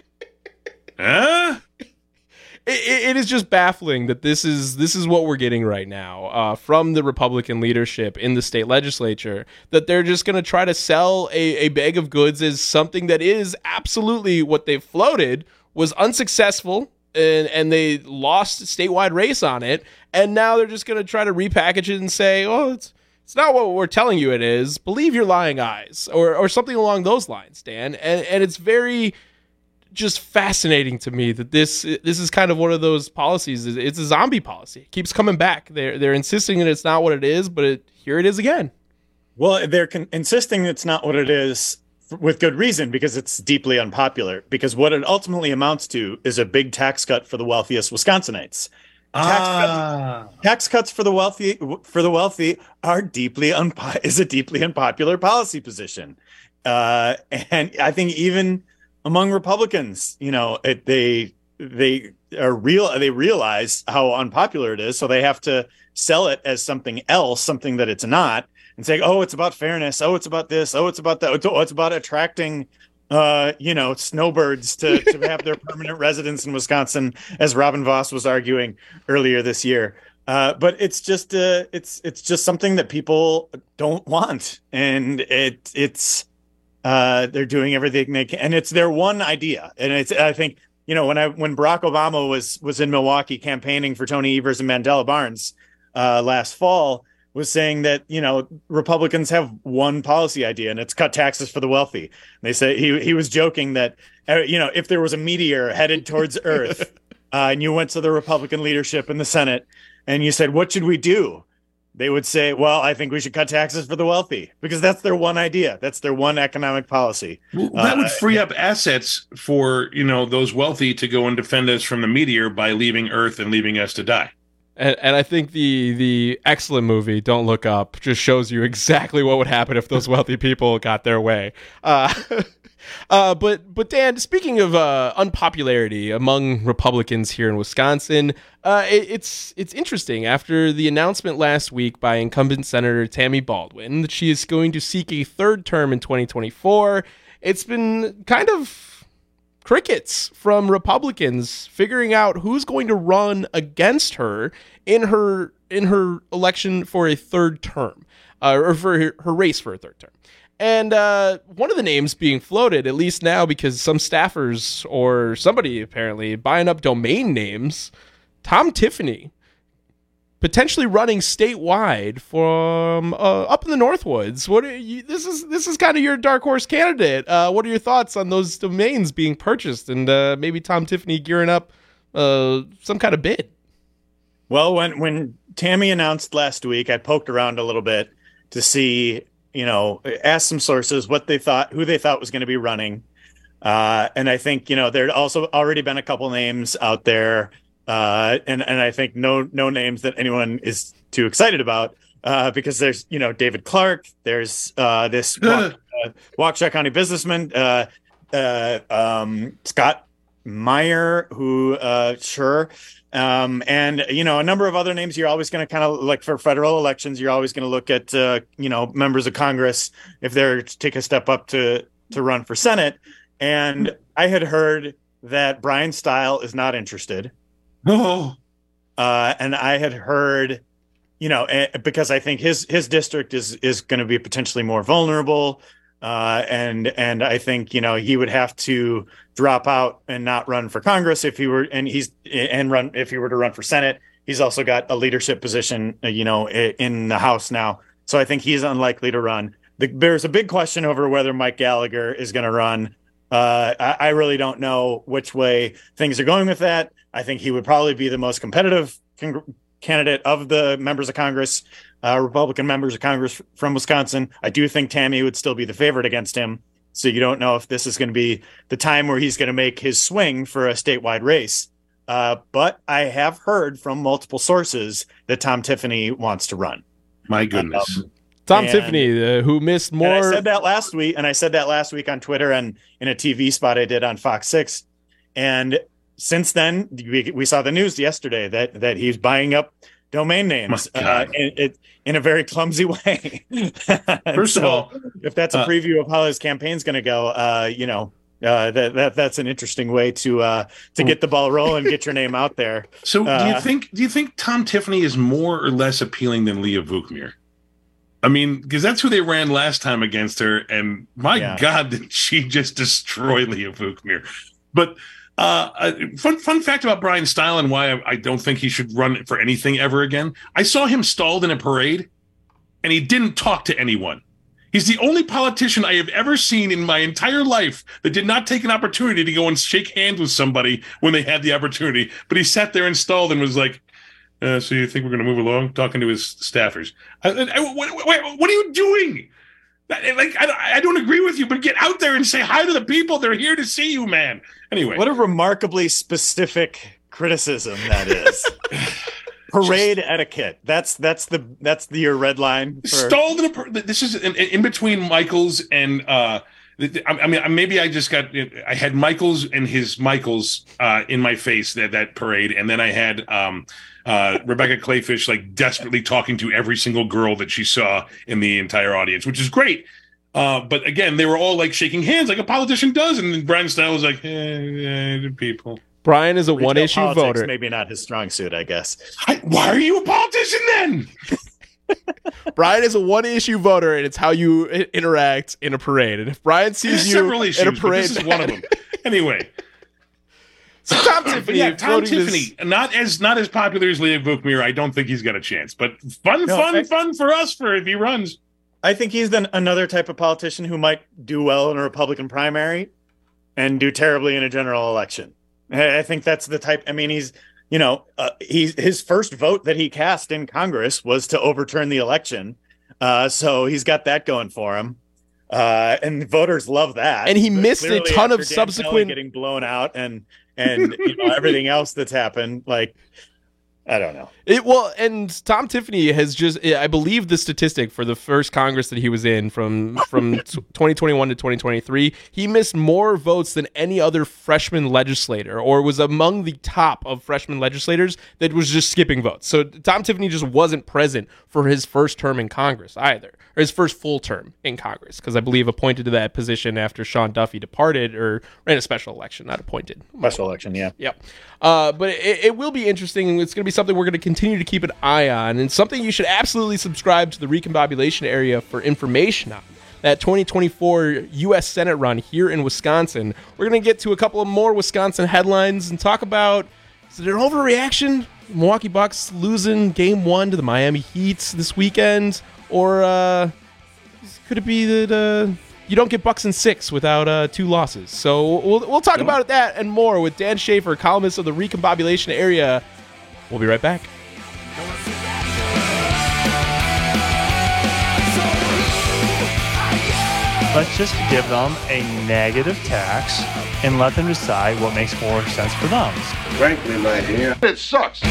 Huh? It, it is just baffling that this is this is what we're getting right now uh, from the Republican leadership in the state legislature, that they're just going to try to sell a, a bag of goods as something that is absolutely what they floated was unsuccessful, and, and they lost a statewide race on it, and now they're just going to try to repackage it and say, oh, it's it's not what we're telling you it is. Believe your lying eyes, or or something along those lines, Dan. And and it's very... just fascinating to me that this this is kind of one of those policies. It's a zombie policy. It keeps coming back. They're they're insisting that it's not what it is, but it, here it is again. Well, they're con- insisting it's not what it is f- with good reason, because it's deeply unpopular. Because what it ultimately amounts to is a big tax cut for the wealthiest Wisconsinites. Tax, Ah. cuts, tax cuts for the wealthy for the wealthy are deeply unpo- is a deeply unpopular policy position, uh, and I think even among Republicans, you know, it, they they are real. They realize how unpopular it is, so they have to sell it as something else, something that it's not, and say, "Oh, it's about fairness. Oh, it's about this. Oh, it's about that. Oh, it's about attracting, uh, you know, snowbirds to to have their permanent residence in Wisconsin," as Robin Voss was arguing earlier this year. Uh, but it's just uh, it's it's just something that people don't want, and it it's. Uh, they're doing everything they can, and it's their one idea. And it's, I think, you know, when I when Barack Obama was was in Milwaukee campaigning for Tony Evers and Mandela Barnes uh, last fall, was saying that, you know, Republicans have one policy idea, and it's cut taxes for the wealthy. And they say he he was joking that, uh, you know, if there was a meteor headed towards Earth, uh, and you went to the Republican leadership in the Senate and you said, "What should we do?" They would say, "Well, I think we should cut taxes for the wealthy," because that's their one idea. That's their one economic policy. Well, that would Uh, free up assets for, you know, those wealthy to go and defend us from the meteor by leaving Earth and leaving us to die. And, and I think the the excellent movie Don't Look Up just shows you exactly what would happen if those wealthy people got their way. Uh, uh, but but Dan, speaking of uh, unpopularity among Republicans here in Wisconsin, uh, it, it's it's interesting. After the announcement last week by incumbent Senator Tammy Baldwin that she is going to seek a third term in twenty twenty-four, it's been kind of crickets from Republicans figuring out who's going to run against her in her in her election for a third term, uh, or for her, her race for a third term. And uh, one of the names being floated, at least now, because some staffers or somebody apparently buying up domain names, Tom Tiffany potentially running statewide from uh, up in the Northwoods. What are you, this is this is kind of your dark horse candidate. Uh, what are your thoughts on those domains being purchased, and uh, maybe Tom Tiffany gearing up uh, some kind of bid? Well, when when Tammy announced last week, I poked around a little bit to see, you know, ask some sources what they thought, who they thought was going to be running, uh, and I think, you know, there'd also already been a couple names out there. Uh, and, and I think no no names that anyone is too excited about, uh, because there's, you know, David Clark, there's uh, this Wauk- uh, Waukesha County businessman, uh, uh, um, Scott Meyer, who, uh, sure. Um, and, you know, a number of other names. You're always going to kind of, like, for federal elections, you're always going to look at, uh, you know, members of Congress if they're to take a step up to to run for Senate. And I had heard that Brian Stile is not interested. Oh, uh, and I had heard, you know, uh, because I think his his district is is going to be potentially more vulnerable, uh, and and I think, you know, he would have to drop out and not run for Congress if he were, and he's and run if he were to run for Senate. He's also got a leadership position, uh, you know, in the House now, so I think he's unlikely to run. The, there's a big question over whether Mike Gallagher is going to run. Uh, I, I really don't know which way things are going with that. I think he would probably be the most competitive con- candidate of the members of Congress, uh, Republican members of Congress from Wisconsin. I do think Tammy would still be the favorite against him. So you don't know if this is going to be the time where he's going to make his swing for a statewide race. Uh, but I have heard from multiple sources that Tom Tiffany wants to run. My goodness. Um, Tom and, Tiffany, uh, who missed more. And I said that last week, and I said that last week on Twitter and in a T V spot I did on Fox six. And since then, we, we saw the news yesterday that that he's buying up domain names uh, in, it, in a very clumsy way. First so of all, if that's a uh, preview of how his campaign's going to go, uh, you know, uh, that, that that's an interesting way to uh, to get the ball rolling, get your name out there. So uh, do you think do you think Tom Tiffany is more or less appealing than Leah Vukmir? I mean, because that's who they ran last time against her, and my Yeah. God, did she just destroy Leah Vukmir? But uh, uh, fun fun fact about Brian Style and why I, I don't think he should run for anything ever again. I saw him stalled in a parade, and he didn't talk to anyone. He's the only politician I have ever seen in my entire life that did not take an opportunity to go and shake hands with somebody when they had the opportunity. But he sat there and stalled and was like, Uh, so you think we're going to move along? Talking to his staffers. I, I, what, what, what are you doing? I, like I, I don't agree with you, but get out there and say hi to the people. They're here to see you, man. Anyway, what a remarkably specific criticism that is. Parade Just, etiquette. That's that's the that's the your red line. For... Stalled in a. This is in, in between Michaels and. Uh, I mean, maybe I just got. I had Michaels and his Michaels uh, in my face that that parade, and then I had. Um, Uh, Rebecca Clayfish like desperately talking to every single girl that she saw in the entire audience, which is great. Uh, but again, they were all like shaking hands like a politician does. And then Brian Style was like, eh, eh, people. Brian is a Retail one issue politics, voter. Maybe not his strong suit, I guess. I, why are you a politician then? Brian is a one issue voter, and it's how you I- interact in a parade. And if Brian sees you several issues, in a parade, but this is one of them. Anyway. So Tom Tiffany, yeah, Tom Tiffany, this... not as not as popular as Leah Vukmir. I don't think he's got a chance. But fun, No, fun, I, fun for us for if he runs. I think he's then another type of politician who might do well in a Republican primary and do terribly in a general election. I think that's the type. I mean, he's you know uh, he's his first vote that he cast in Congress was to overturn the election, uh, so he's got that going for him. Uh, and voters love that. And he but missed a ton of Dan subsequent Kelly getting blown out and and you know, everything else that's happened. Like, I don't know. It well, and Tom Tiffany has just, I believe the statistic for the first Congress that he was in from from twenty twenty-one to twenty twenty-three, he missed more votes than any other freshman legislator, or was among the top of freshman legislators that was just skipping votes. So Tom Tiffany just wasn't present for his first term in Congress either, or his first full term in Congress, because I believe appointed to that position after Sean Duffy departed, or ran a special election, not appointed. Special election, yeah. Yep. Uh, but it, it will be interesting. It's going to be something we're going to continue to keep an eye on, and something you should absolutely subscribe to the Recombobulation Area for information on. That twenty twenty-four U S Senate run here in Wisconsin. We're going to get to a couple of more Wisconsin headlines and talk about, is it an overreaction? Milwaukee Bucks losing game one to the Miami Heat this weekend? Or uh, could it be that uh, you don't get Bucks in six without uh, two losses? So we'll, we'll talk about that and more with Dan Schaefer, columnist of the Recombobulation Area. We'll be right back. Let's just give them a negative tax and let them decide what makes more sense for them. Frankly, my dear, it sucks.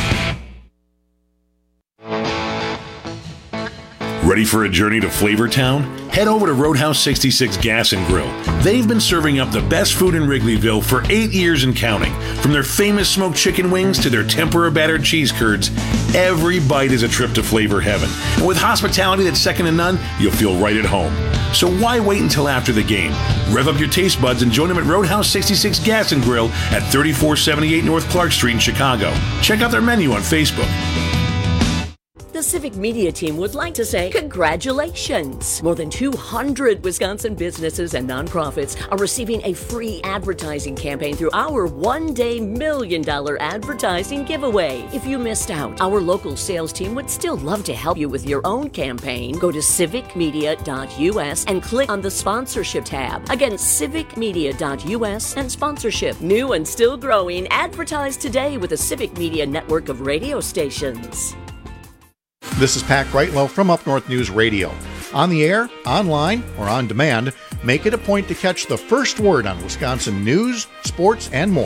Ready for a journey to Flavortown? Head over to Roadhouse sixty-six Gas and Grill. They've been serving up the best food in Wrigleyville for eight years and counting. From their famous smoked chicken wings to their tempura battered cheese curds, every bite is a trip to flavor heaven. And with hospitality that's second to none, you'll feel right at home. So why wait until after the game? Rev up your taste buds and join them at Roadhouse sixty-six Gas and Grill at thirty-four seventy-eight North Clark Street in Chicago. Check out their menu on Facebook. The Civic Media team would like to say congratulations. More than two hundred Wisconsin businesses and nonprofits are receiving a free advertising campaign through our one-day million dollar advertising giveaway. If you missed out, our local sales team would still love to help you with your own campaign. Go to civic media dot u s and click on the sponsorship tab. Again, civic media dot u s and sponsorship. New and still growing, advertise today with the Civic Media network of radio stations. This is Pat Greitlow from Up North News Radio. On the air, online, or on demand, make it a point to catch the first word on Wisconsin news, sports, and more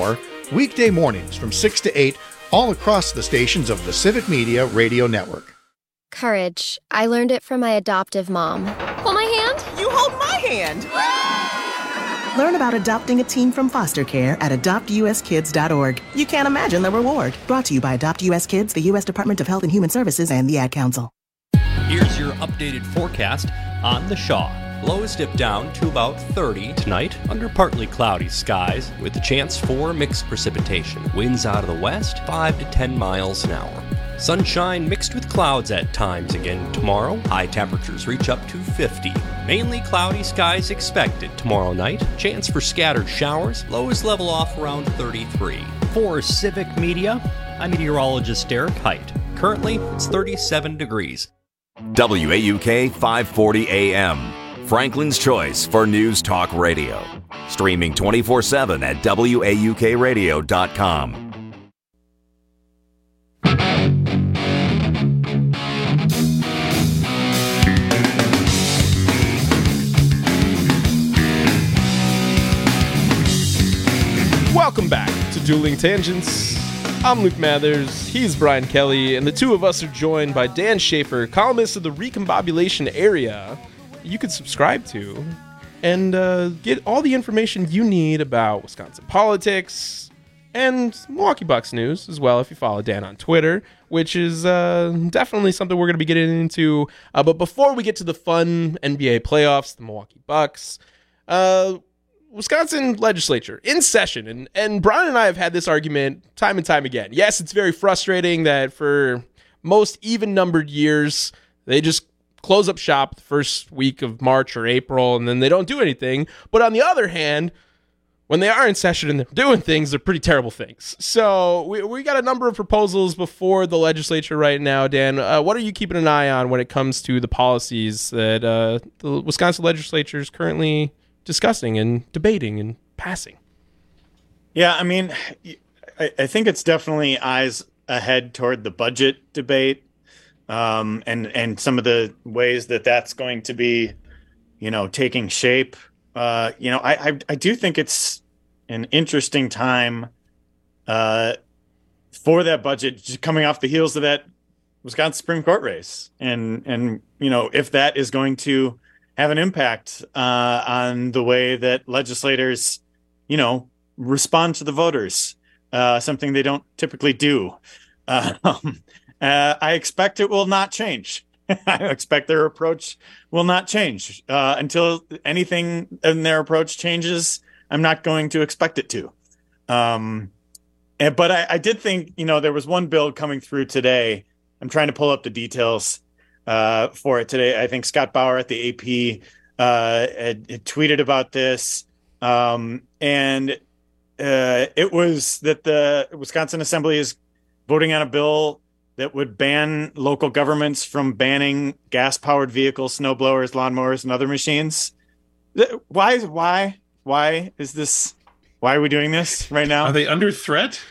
weekday mornings from six to eight, all across the stations of the Civic Media Radio Network. Courage. I learned it from my adoptive mom. Hold my hand. You hold my hand. Learn about adopting a teen from foster care at adopt u s kids dot org. You can't imagine the reward. Brought to you by Adopt U S Kids, the U S Department of Health and Human Services, and the Ad Council. Here's your updated forecast on the Shaw. Lows dip down to about thirty tonight under partly cloudy skies with a chance for mixed precipitation. Winds out of the west, five to ten miles an hour. Sunshine mixed with clouds at times again tomorrow. High temperatures reach up to fifty. Mainly cloudy skies expected tomorrow night. Chance for scattered showers. Lows level off around thirty-three. For Civic Media, I'm meteorologist Derek Height. Currently, it's thirty-seven degrees. W A U K five forty A M. Franklin's choice for news talk radio. Streaming twenty-four seven at W A U K radio dot com. Welcome back to Dueling Tangents. I'm Luke Mathers, he's Brian Kelly, and the two of us are joined by Dan Schaefer, columnist of the Recombobulation Area. You can subscribe to and uh, get all the information you need about Wisconsin politics and Milwaukee Bucks news as well if you follow Dan on Twitter, which is uh, definitely something we're going to be getting into. Uh, but before we get to the fun N B A playoffs, the Milwaukee Bucks, uh, Wisconsin legislature in session, and, and Brian and I have had this argument time and time again. Yes, it's very frustrating that for most even-numbered years, they just close up shop the first week of March or April, and then they don't do anything. But on the other hand, when they are in session and they're doing things, they're pretty terrible things. So we we got a number of proposals before the legislature right now. Dan, uh, what are you keeping an eye on when it comes to the policies that uh, the Wisconsin legislature is currently discussing and debating and passing? Yeah, I mean, I, I think it's definitely eyes ahead toward the budget debate. Um, and, and some of the ways that that's going to be, you know, taking shape. Uh, you know, I, I, I do think it's an interesting time uh, for that budget just coming off the heels of that Wisconsin Supreme Court race. And, and, you know, if that is going to have an impact uh, on the way that legislators, you know, respond to the voters, uh, something they don't typically do. Uh, Uh, I expect it will not change. I expect their approach will not change uh, until anything in their approach changes. I'm not going to expect it to. Um, and, but I, I did think, you know, there was one bill coming through today. I'm trying to pull up the details uh, for it today. I think Scott Bauer at the A P uh, had, had tweeted about this. Um, and uh, it was that the Wisconsin Assembly is voting on a bill that would ban local governments from banning gas-powered vehicles, snow blowers, lawnmowers, and other machines. Why? Why? Why is this? Why are we doing this right now? Are they under threat?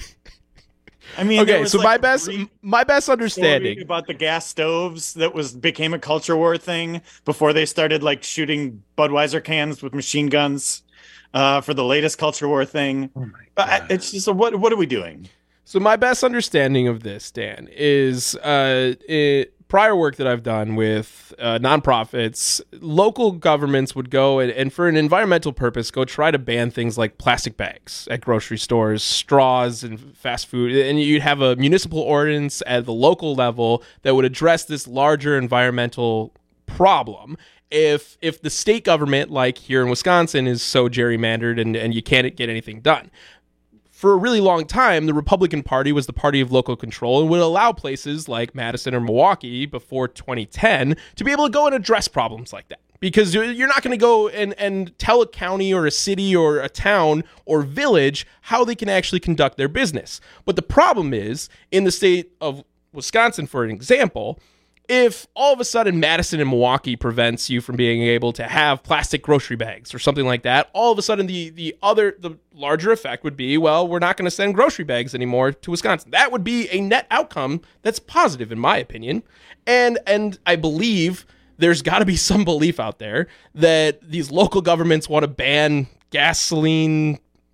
I mean, okay. So like my best, my best understanding about the gas stoves that was became a culture war thing before they started like shooting Budweiser cans with machine guns uh, for the latest culture war thing. Oh my God. It's just what? What are we doing? So my best understanding of this, Dan, is uh, it, prior work that I've done with uh, nonprofits, local governments would go and, and for an environmental purpose, go try to ban things like plastic bags at grocery stores, straws and fast food. And you'd have a municipal ordinance at the local level that would address this larger environmental problem. If if the state government, like here in Wisconsin, is so gerrymandered and, and you can't get anything done. For a really long time, the Republican Party was the party of local control and would allow places like Madison or Milwaukee before twenty ten to be able to go and address problems like that. Because you're not going to go and, and tell a county or a city or a town or village how they can actually conduct their business. But the problem is, in the state of Wisconsin, for an example, if all of a sudden Madison and Milwaukee prevents you from being able to have plastic grocery bags or something like that, all of a sudden the the other the larger effect would be, well, we're not going to send grocery bags anymore to Wisconsin. That would be a net outcome that's positive, in my opinion. And and I believe there's got to be some belief out there that these local governments want to ban gasoline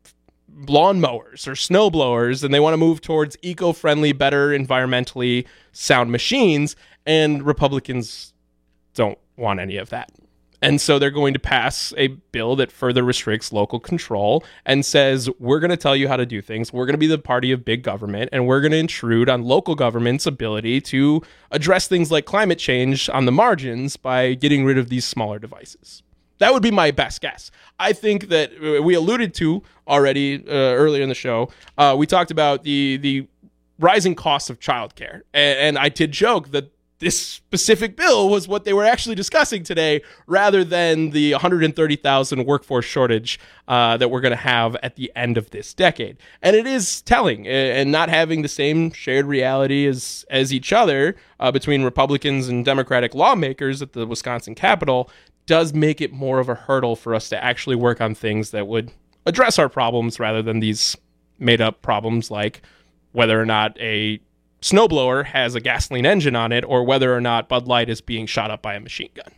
lawnmowers or snow blowers, and they want to move towards eco-friendly, better environmentally sound machines, and Republicans don't want any of that. And so they're going to pass a bill that further restricts local control and says, we're going to tell you how to do things. We're going to be the party of big government, and we're going to intrude on local government's ability to address things like climate change on the margins by getting rid of these smaller devices. That would be my best guess. I think that we alluded to already uh, earlier in the show. Uh, we talked about the the rising costs of childcare, and, and I did joke that this specific bill was what they were actually discussing today, rather than the one hundred thirty thousand workforce shortage uh, that we're going to have at the end of this decade. And it is telling, and not having the same shared reality as as each other uh, between Republicans and Democratic lawmakers at the Wisconsin Capitol does make it more of a hurdle for us to actually work on things that would address our problems, rather than these made-up problems like whether or not a snowblower has a gasoline engine on it, or whether or not Bud Light is being shot up by a machine gun.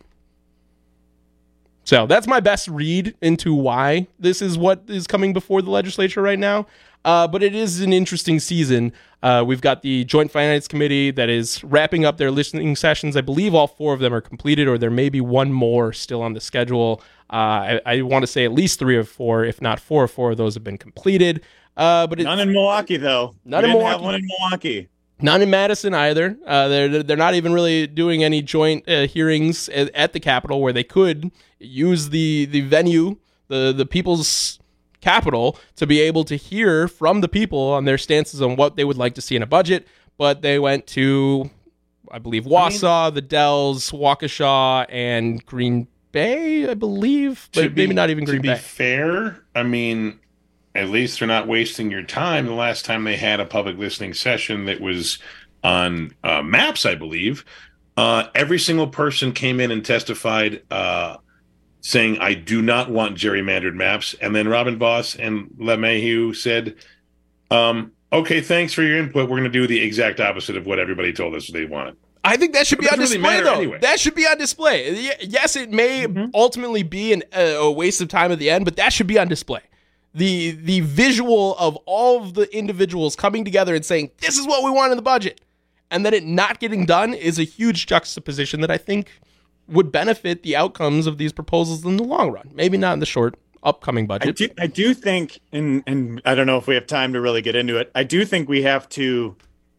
So that's my best read into why this is what is coming before the legislature right now. Uh, but it is an interesting season. Uh, we've got the Joint Finance Committee that is wrapping up their listening sessions. I believe all four of them are completed, or there may be one more still on the schedule. Uh, I, I want to say at least three or four, if not four or four of those have been completed. Uh, but none in Milwaukee, though. None we in didn't Milwaukee. Have one in Milwaukee. None in Madison either. Uh, they're they're not even really doing any joint uh, hearings at, at the Capitol, where they could use the the venue, the the people's Capitol, to be able to hear from the people on their stances on what they would like to see in a budget. But they went to, I believe, Wausau, I mean, the Dells, Waukesha, and Green Bay, I believe, but be, maybe not even Green to Bay. To be fair, I mean, at least they're not wasting your time. The last time they had a public listening session that was on uh, maps, I believe, uh, every single person came in and testified uh, saying, I do not want gerrymandered maps. And then Robin Voss and LeMahieu said, um, okay, thanks for your input. We're going to do the exact opposite of what everybody told us they wanted. I think that should be on really display, though. Anyway. That should be on display. Yes, it may mm-hmm. ultimately be an, uh, a waste of time at the end, but that should be on display. The the visual of all of the individuals coming together and saying, this is what we want in the budget, and then it not getting done is a huge juxtaposition that I think would benefit the outcomes of these proposals in the long run. Maybe not in the short upcoming budget. I do, I do think, and, and I don't know if we have time to really get into it, I do think we have to,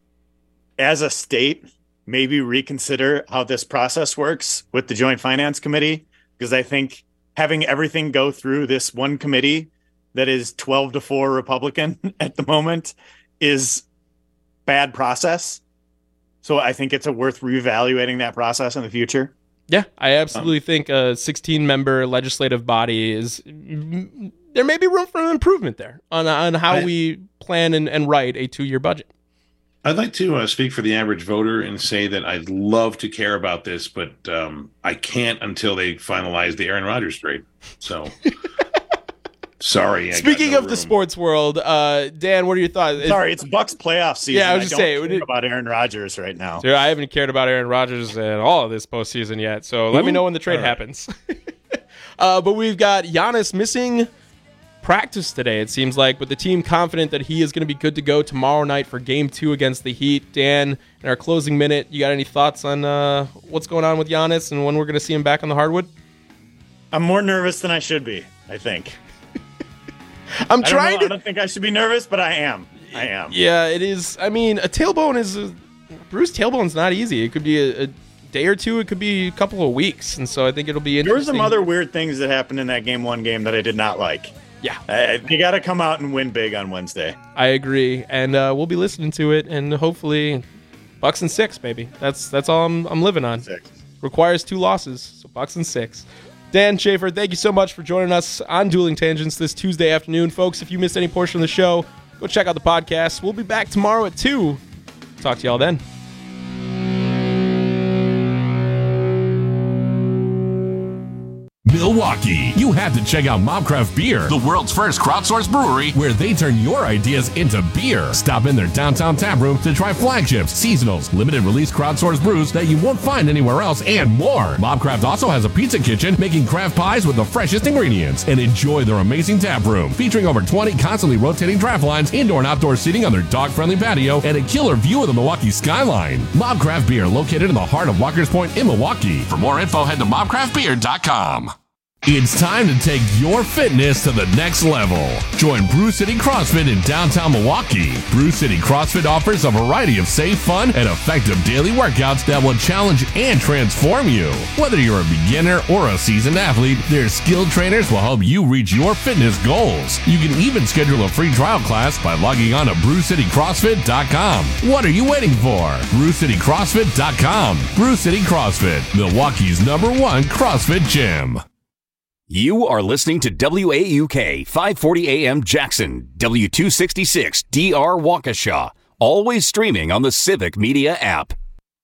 as a state, maybe reconsider how this process works with the Joint Finance Committee, because I think having everything go through this one committee that is twelve to four Republican at the moment is bad process. So I think it's a worth reevaluating that process in the future. Yeah, I absolutely um, think a sixteen-member legislative body is, there may be room for improvement there on on how I, we plan and, and write a two-year budget. I'd like to uh, speak for the average voter and say that I'd love to care about this, but um, I can't until they finalize the Aaron Rodgers trade. So, sorry. I Speaking got no of room. the sports world, uh, Dan, what are your thoughts? Sorry, it's Bucks playoff season. Yeah, I was just I saying don't care about Aaron Rodgers right now. Dude, I haven't cared about Aaron Rodgers at all this postseason yet, so let Ooh, me know when the trade right. happens. uh, but we've got Giannis missing practice today, it seems like, but the team confident that he is going to be good to go tomorrow night for game two against the Heat. Dan, in our closing minute, you got any thoughts on uh, what's going on with Giannis and when we're going to see him back on the hardwood? I'm more nervous than I should be, I think. I'm I trying to... to... I don't think I should be nervous, but I am. I am. Yeah, it is. I mean, a tailbone is... A... Bruce tailbone's not easy. It could be a, a day or two. It could be a couple of weeks, and so I think it'll be interesting. There were some other weird things that happened in that game one game that I did not like. Yeah. Uh, they got to come out and win big on Wednesday. I agree. And uh, we'll be listening to it, and hopefully Bucks and six, baby. That's that's all I'm, I'm living on. Six. Requires two losses, so Bucks and six. Dan Schaefer, thank you so much for joining us on Dueling Tangents this Tuesday afternoon. Folks, if you missed any portion of the show, go check out the podcast. We'll be back tomorrow at two. Talk to y'all then. Milwaukee. Milwaukee. You have to check out Mobcraft Beer, the world's first crowdsourced brewery where they turn your ideas into beer. Stop in their downtown tap room to try flagships, seasonals, limited release crowdsourced brews that you won't find anywhere else, and more. Mobcraft also has a pizza kitchen making craft pies with the freshest ingredients. And enjoy their amazing tap room featuring over twenty constantly rotating draft lines, indoor and outdoor seating on their dog-friendly patio, and a killer view of the Milwaukee skyline. Mobcraft Beer, located in the heart of Walker's Point in Milwaukee. For more info, head to mob craft beer dot com. It's time to take your fitness to the next level. Join Brew City CrossFit in downtown Milwaukee. Brew City CrossFit offers a variety of safe, fun, and effective daily workouts that will challenge and transform you. Whether you're a beginner or a seasoned athlete, their skilled trainers will help you reach your fitness goals. You can even schedule a free trial class by logging on to brew city crossfit dot com. What are you waiting for? brew city crossfit dot com. Brew City CrossFit, Milwaukee's number one CrossFit gym. You are listening to W A U K five forty A M Jackson, W two sixty-six D R Waukesha, always streaming on the Civic Media app.